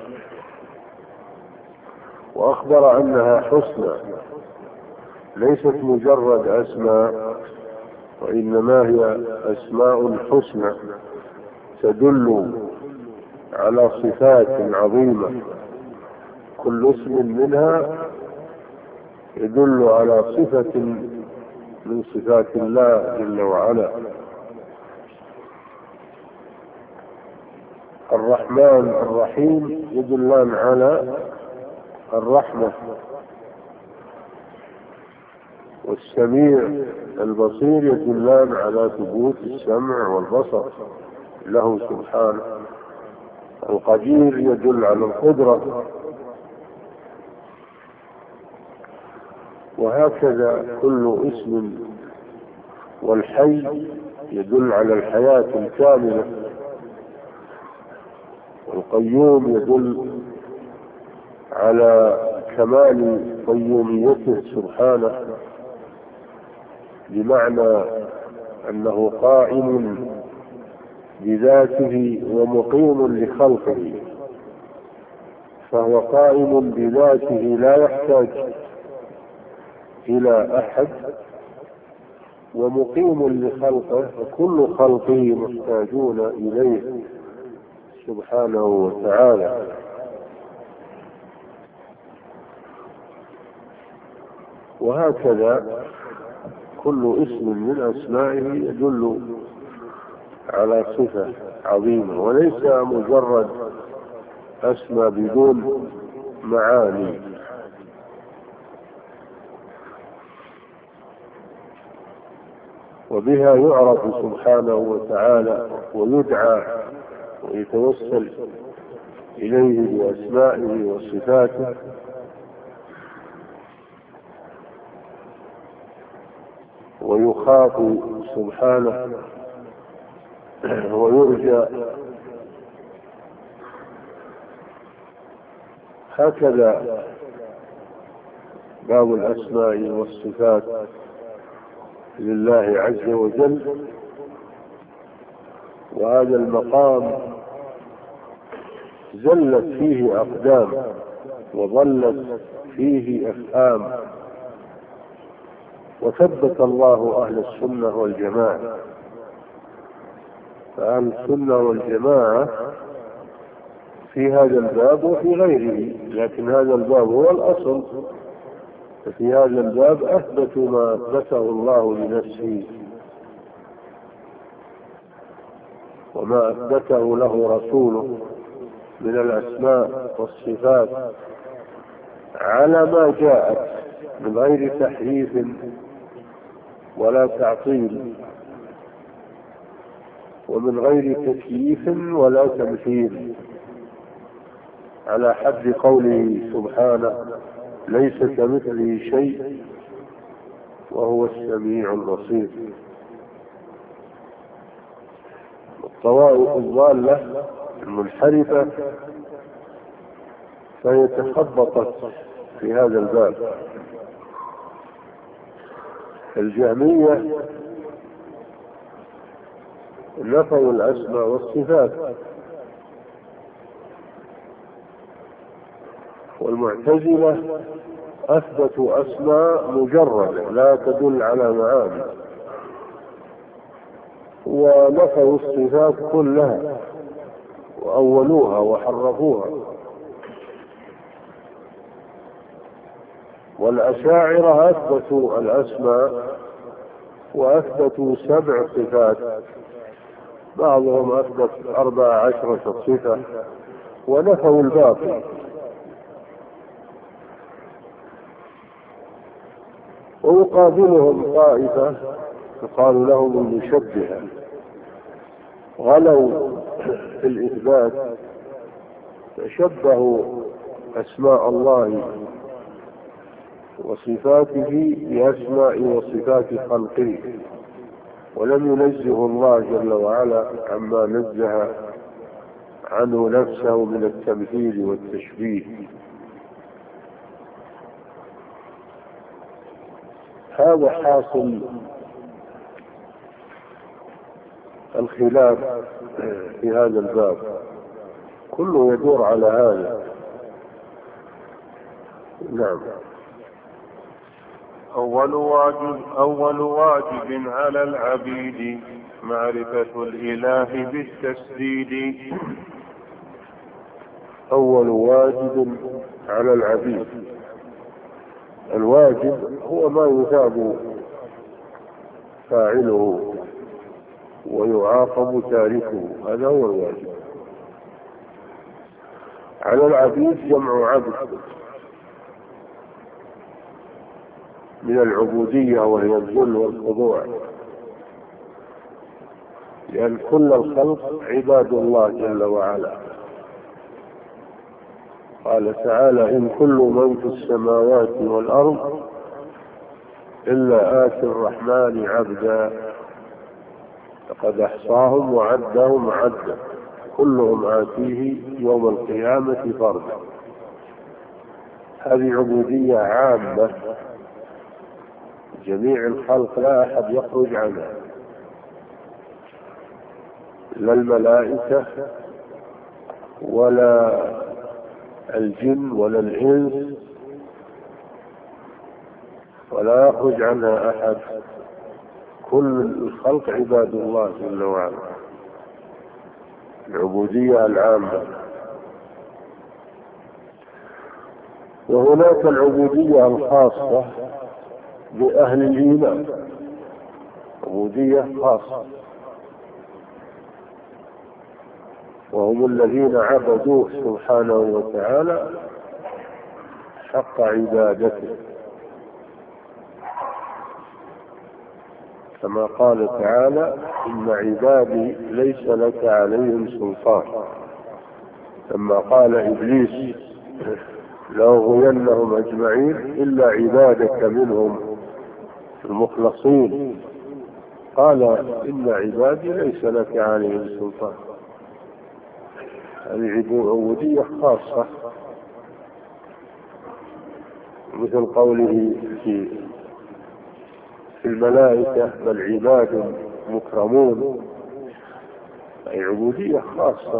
وأخبر أنها حسنى ليست مجرد أسماء، وإنما هي أسماء حسنى تدل على صفات عظيمة، كل اسم منها يدل على صفة من صفات الله جل وعلا. الرحمن الرحيم يدلان على الرحمة، والسميع البصير يدلان على ثبوت السمع والبصر له سبحانه. القدير يدل على القدرة، وهكذا كل اسم. والحي يدل على الحياة الكاملة، والقيوم يدل على كمال قيوميته سبحانه، بمعنى أنه قائم بذاته ومقيم لخلقه، فهو قائم بذاته لا يحتاج إلى أحد، ومقيم لخلقه وكل خلقه محتاجون إليه سبحانه وتعالى. وهكذا كل اسم من أسمائه يدل على صفة عظيمة، وليس مجرد أسماء بدون معاني. وبها يعرف سبحانه وتعالى ويدعى ويتوسل إليه بأسمائه وصفاته، ويخاف سبحانه ويرجى. هكذا باب الأسماء والصفات لله عز وجل. وهذا المقام زلت فيه أقدام وظلت فيه أفهام، وثبت الله أهل السنة والجماعة. فأهل السنة والجماعة في هذا الباب وفي غيره، لكن هذا الباب هو الأصل. ففي هذا الباب أثبتوا ما أثبته الله لنفسه وما أثبته له رسوله من الأسماء والصفات على ما جاءت، من غير تحريف ولا تعطيل، ومن غير تكييف ولا تمثيل، على حد قوله سبحانه: ليس كمثله شيء وهو السميع البصير. الطوائف الضالة المنحرفة فهي تخبطت في هذا الباب. الجهمية نفوا الأسماء والصفات، والمعتزلة أثبتوا أسماء مجردة لا تدل على معاني، ونفوا الصفات كلها وأولوها وحرفوها. والأشاعرة أثبتوا الأسماء وأثبتوا سبع صفات بعضهم أثبت أربع عشرة صفة ونفوا الباقي. ويقابلهم طائفة يقال لهم المشبهة، غلوا في الإثبات، فشبهوا أسماء الله وصفاته بأسماء وصفات خلقه، ولم ينزه الله جل وعلا عما نزه عنه نفسه من التمثيل والتشبيه. هذا حاصل الخلاف في هذا الباب، كله يدور على هذا. نعم. أول واجب, أول واجب على العبيد معرفة الإله بالتسديد. أول واجب على العبيد، الواجب هو ما يثاب فاعله ويعاقب تاركه، هذا هو الواجب على العبيد. جمع عبد من العبودية وهي الذل والخضوع، لأن كل الخلق عباد الله جل وعلا. قال تعالى: إن كل من في السماوات والأرض إلا آتي الرحمن عبدا لقد أحصاهم وعدهم عدا كلهم آتيه يوم القيامة فردا. هذه عبودية عامة، جميع الخلق لا أحد يخرج عنها، لا الملائكة ولا الجن ولا الإنس، ولا يخرج عنها أحد. كل الخلق عباد الله جل وعلا، العبودية العامة. وهناك العبودية الخاصة بأهل الإيمان، عبودية خاصة، وهم الذين عبدوه سبحانه وتعالى حق عبادته، كما قال تعالى: إن عبادي ليس لك عليهم سلطان. لما قال إبليس: لأغوينهم أجمعين إلا عبادك منهم المخلصين، قال: إن عبادي ليس لك عليهم سلطان. هذه عبودية خاصة، مثل قوله في في الملائكة: بل عباد مكرمون، أي عبودية خاصة.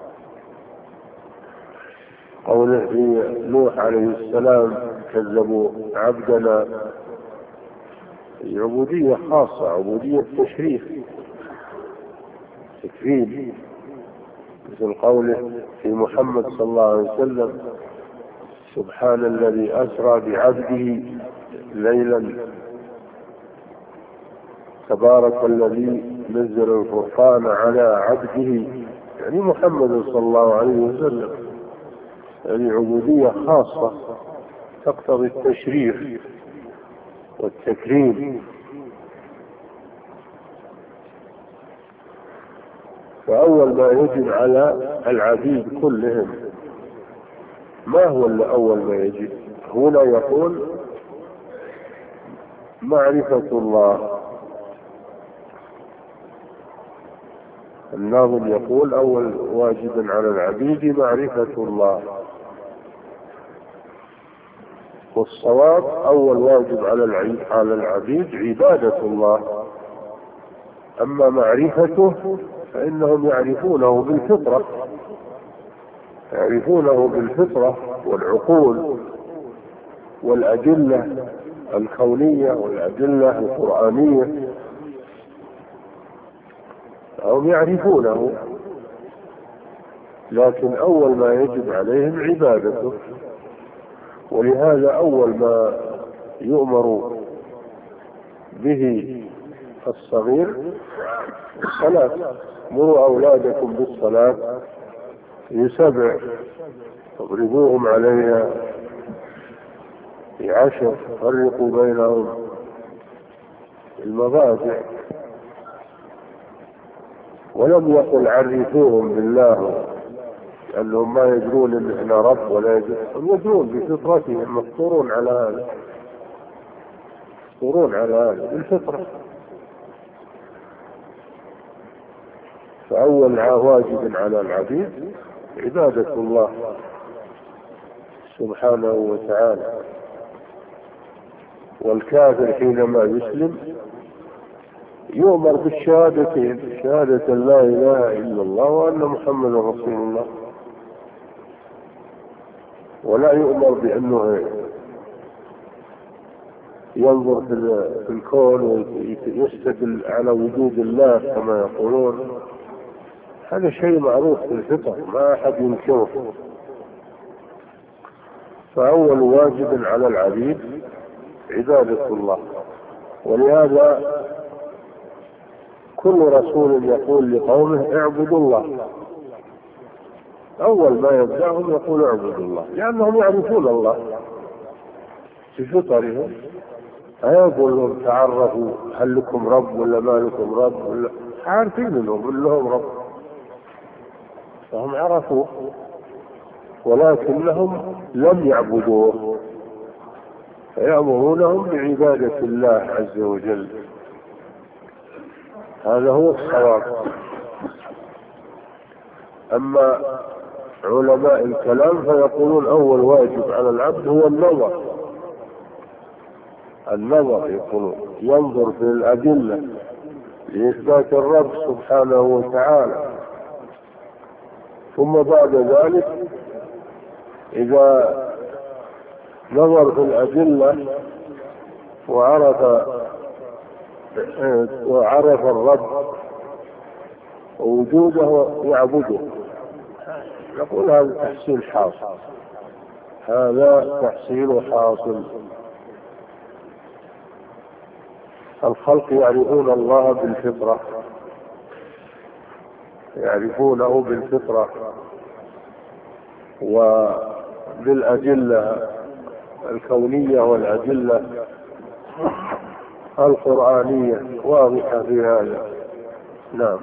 قوله في نوح عليه السلام: كذبوا عبدنا، عبودية خاصة، عبودية تشريف تكريم. مثل قوله في محمد صلى الله عليه وسلم: سبحان الذي أسرى بعبده ليلا، تبارك الذي نزل الفرقان على عبده، يعني محمد صلى الله عليه وسلم. يعني عبودية خاصة تقتضي التشريف والتكريم. فأول ما يجب على العبيد كلهم، ما هو اللي أول ما يجب؟ هنا يقول: معرفة الله. الناظم يقول: أول واجب على العبيد معرفة الله. والصواب: أول واجب على العبيد عبادة الله. أما معرفته فإنهم يعرفونه بالفطرة، يعرفونه بالفطرة والعقول والأدلة الكونية والأدلة القرآنية، هم يعرفونه، لكن أول ما يجب عليهم عبادته. ولهذا أول ما يؤمر به الصغير الصلاة. مروا أولادكم بالصلاة لسبع واضربوهم عليها لعشر فرقوا بينهم المضاجع. ولم يقل عرفوهم بالله لأنهم ما يدرون أن احنا رب ولا يدرون، يدرون بفطرتهم، مفطورون على هذا، مفطورون على هذا بالفطرة. فأول واجب على العبيد عبادة الله سبحانه وتعالى. والكافر حينما يسلم يؤمر بالشهادتين، شهادة لا إله إلا الله وأن محمد رسول الله، ولا يؤمر بأنه ينظر في الكون ويستدل على وجود الله كما يقولون. هذا شيء معروف في الفطر ما أحد ينكره. فأول واجب على العبيد عبادة الله. ولهذا كل رسول يقول لقومه اعبدوا الله، أول ما يبدأهم يقول اعبدوا الله، لأنهم يعرفون الله في فطرهم. هيقول لهم تعرفوا هل لكم رب ولا ما لكم رب، ولا عارفين انهم لهم رب، فهم عرفوه ولكنهم لم يعبدوه، فيأمرونهم بعبادة الله عز وجل. هذا هو الصواب. أما علماء الكلام فيقولون أول واجب على العبد هو النظر، النظر يقولون ينظر في الأدلة لإثبات الرب سبحانه وتعالى، ثم بعد ذلك إذا نظر في الأدلة وعرف وعرف الرب ووجوده يعبده، نقول هذا تحصيل حاصل، هذا تحصيل حاصل. الخلق يعرفون الله بالفطرة، يعرفونه بالفطرة وبالأدلة الكونية والأدلة القرآنية واضحة في هذا. نعم.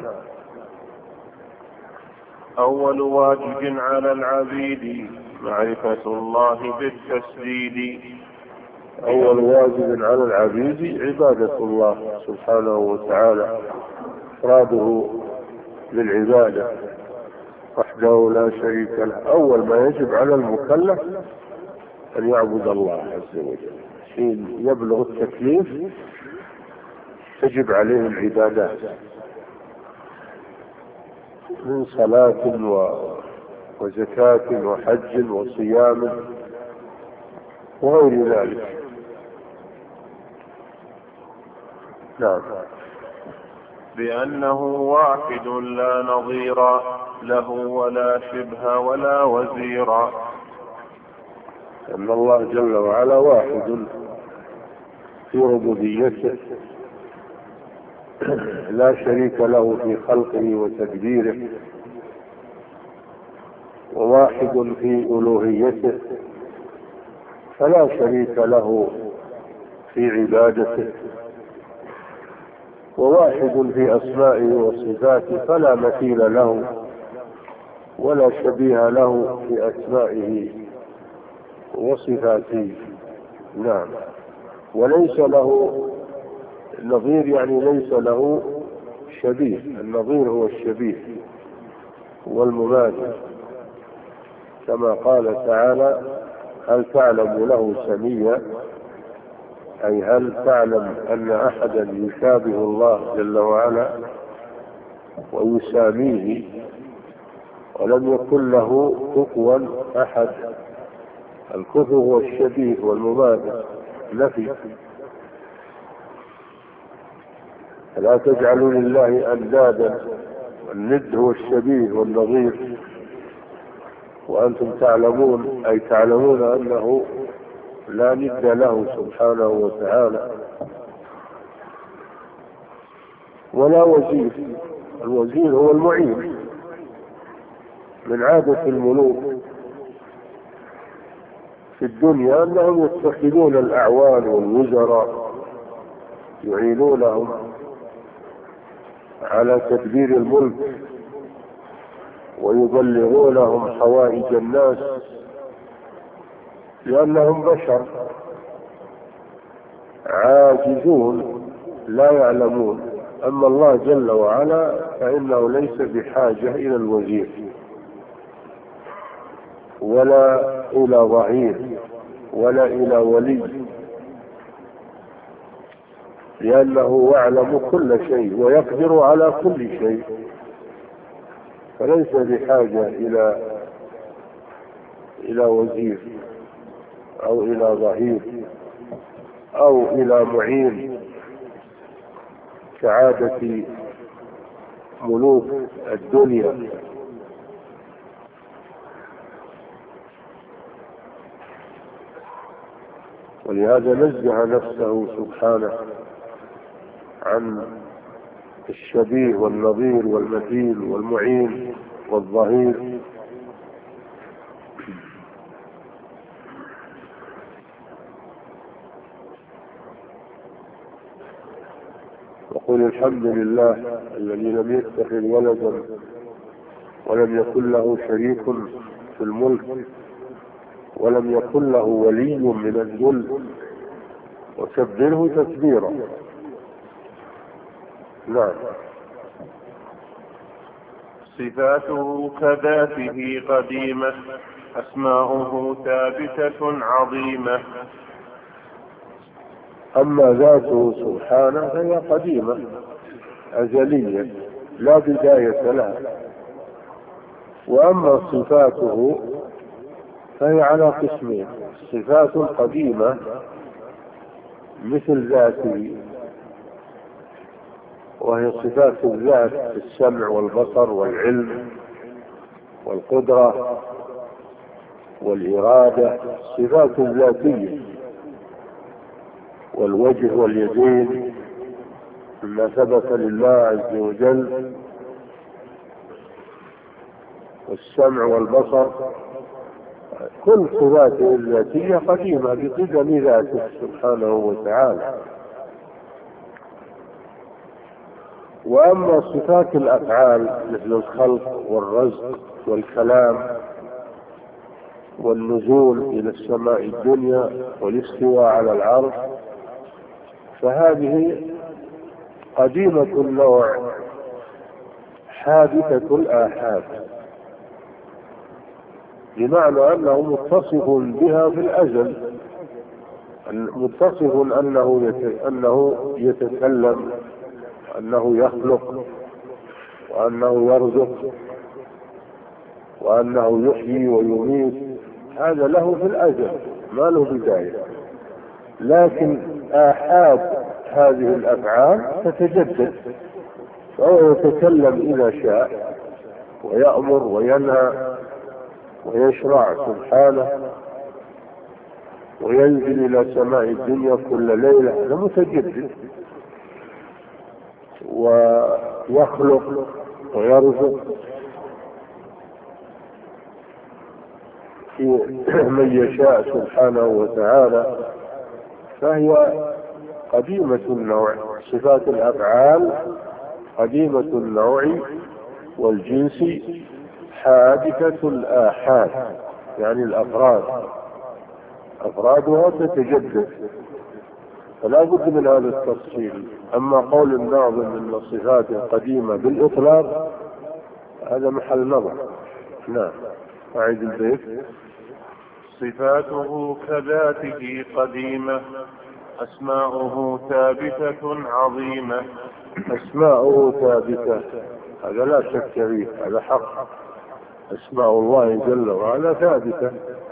أول واجب على العبيد معرفة الله بالتسديد. أول واجب على العبيد عبادة الله سبحانه وتعالى، إفراده بالعبادة وحده لا شريك له. أول ما يجب على المكلف أن يعبد الله عز وجل. حين يبلغ التكليف تجب عليه العبادات من صلاة وزكاة وحج وصيام وغير ذلك. نعم. بأنه واحد لا نظير له ولا شبه ولا وزير. أن الله جل وعلا واحد في ربوبيته لا شريك له في خلقه وتدبيره، وواحد في ألوهيته فلا شريك له في عبادته، وواحد في أسمائه وصفاته فلا مثيل له ولا شبيه له في أسمائه وصفاته. نعم. وليس له النظير، يعني ليس له شبيه. النظير هو الشبيه والمماثل، كما قال تعالى هل تعلم له سميا، أي هل تعلم أن أحدا يشابه الله جل وعلا ويساميه، ولم يكن له كفوا أحد. الكفو هو الشبيه والمماثل، نفي. لا تجعلوا لله أندادا، الند هو الشبيه والنظير، وأنتم تعلمون أي تعلمون أنه لا ند له سبحانه وتعالى. ولا وزير. الوزير هو المعين. من عادة الملوك في الدنيا أنهم يتخذون الأعوان والوزراء يعينونهم على تدبير الملك ويبلغونهم حوائج الناس، لأنهم بشر عاجزون لا يعلمون. أما الله جل وعلا فإنه ليس بحاجة إلى الوزير ولا إلى ظهير ولا إلى ولي، لأنه يعلم كل شيء ويقدر على كل شيء، فليس بحاجة إلى إلى وزير أو إلى ظهير أو إلى معين كعادة ملوك الدنيا. ولهذا نزه نفسه سبحانه عن الشبيه والنظير والمثيل والمعين والظهير. وقل الحمد لله الذي لم يتخذ ولدا ولم يكن له شريك في الملك ولم يكن له ولي من الذل وكبره تكبيرا. نعم. صفاته كذاته قديمة، أسماؤه ثابتة عظيمة. أما ذاته سبحانه فهي قديمة أزلية لا بداية لها، وأما صفاته فهي على قسمين: صفات قديمة مثل ذاته، وهي صفات الذات في السمع والبصر والعلم والقدرة والإرادة، صفات ذاتية، والوجه واليدين مما ثبت لله عز وجل، والسمع والبصر، كل صفاته الذاتية قديمة بقدم ذاته سبحانه وتعالى. وأما صفات الأفعال مثل الخلق والرزق والكلام والنزول إلى السماء الدنيا والاستواء على العرش، فهذه قديمة النوع حادثة الآحاد، بمعنى أنه متصف بها في الأزل، متصف أنه أنه يتكلم وأنه يخلق وأنه يرزق وأنه يحيي ويميت، هذا له في الأزل ما له بداية. لكن آحاد هذه الأفعال تتجدد، فهو يتكلم إذا شاء ويأمر وينهى ويشرع سبحانه وينزل إلى سماء الدنيا كل ليلة، هذا متجدد، ويخلق ويرزق من يشاء سبحانه وتعالى، فهي قديمة النوع. صفات الأفعال قديمة النوع والجنس حادثة الآحاد، يعني الأفراد أفرادها تتجدد، فلا بد من هذا التفصيل. أما قول الناظم أن صفاته قديمة بالإطلاق هذا محل نظر. نعم. أعيد البيت. صفاته كذاته قديمة، أسماؤه ثابتة عظيمة. أسماؤه ثابتة، هذا لا شك فيه، هذا حق. أسماء الله جل وعلا ثابتة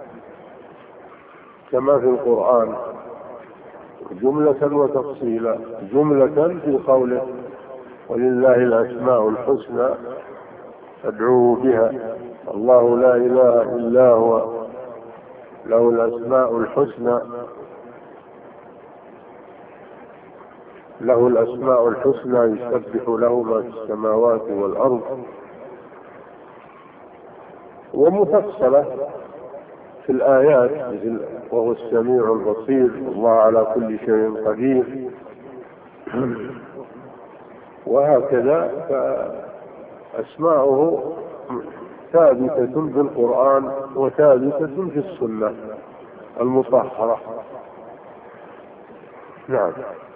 كما في القرآن جملة وتفصيلا. جملة في قوله ولله الأسماء الحسنى فادعوه بها، الله لا إله إلا هو له الأسماء الحسنى. له الأسماء الحسنى يسبح له ما في السماوات والأرض، ومفصلة في الآيات مثل وهو السميع البصير، الله على كل شيء قدير، وهكذا. فأسماؤه ثابتة بالقرآن وثابتة في السنة المطهرة. نعم.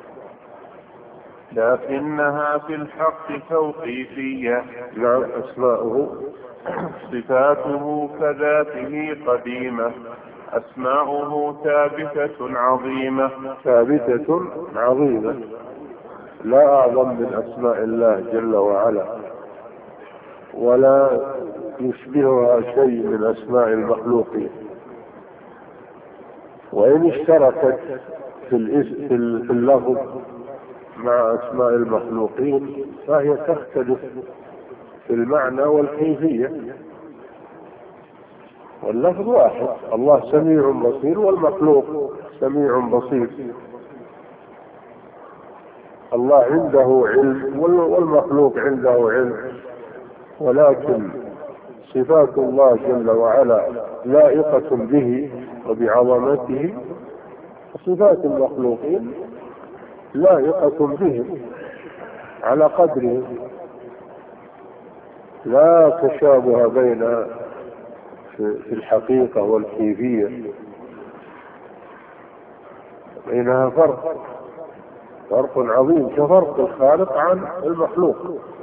لكنها في الحق توقيفية. نعم. أسماؤه صفاته كذاته قديمة، أسماؤه ثابتة عظيمة. ثابتة عظيمة، لا أعظم من أسماء الله جل وعلا، ولا يشبهها شيء من أسماء المخلوقين. وإن اشتركت في اللفظ مع أسماء المخلوقين فهي تختلف في المعنى والكيفية، واللفظ واحد، الله سميع بصير والمخلوق سميع بصير. الله عنده علم والمخلوق عنده علم، ولكن صفات الله جل وعلا لائقة به وبعظمته، وصفات المخلوقين لائقة بهم على قدرهم، لا تشابه بين في الحقيقة والكيفية، بينها فرق فرق عظيم كفرق الخالق عن المخلوق.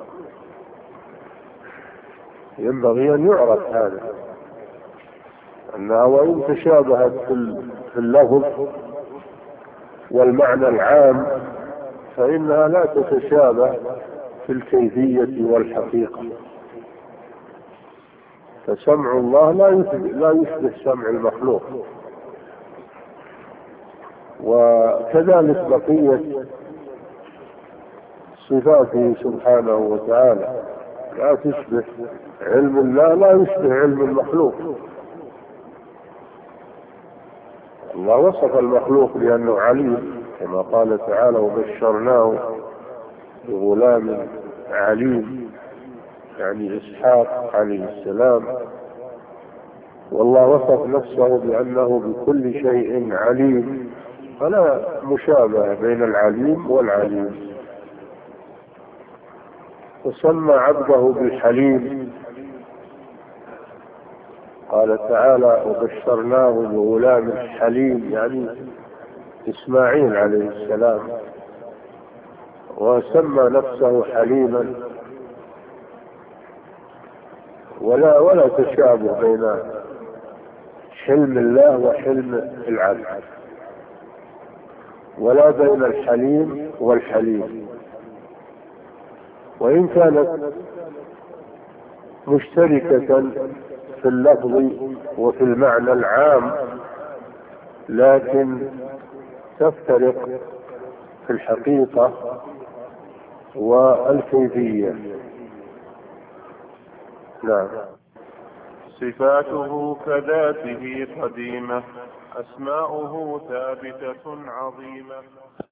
ينبغي أن يعرف هذا، أنها وإن تشابهت في اللفظ والمعنى العام فإنها لا تتشابه في الكيفية والحقيقة. فسمع الله لا يشبه, لا يشبه سمع المخلوق، وكذلك بقية صفاته سبحانه وتعالى لا تشبه. علم الله لا يشبه علم المخلوق. الله وصف المخلوق بأنه عليم كما قال تعالى وبشرناه بغلام عليم، يعني إسحاق عليه السلام. والله وصف نفسه بأنه بكل شيء عليم، فلا مشابهة بين العليم والعليم. وسمى عبده بالحليم، قال تعالى وبشرناه بغلام حليم، يعني إسماعيل عليه السلام. وسمى نفسه حليما، ولا ولا تشابه بين حلم الله وحلم العبد، ولا بين الحليم والحليم. وإن كانت مشتركة في اللفظ وفي المعنى العام، لكن تفترق في الحقيقة والكيفية. نعم. صفاته كذاته قديمة، أسماؤه ثابتة عظيمة.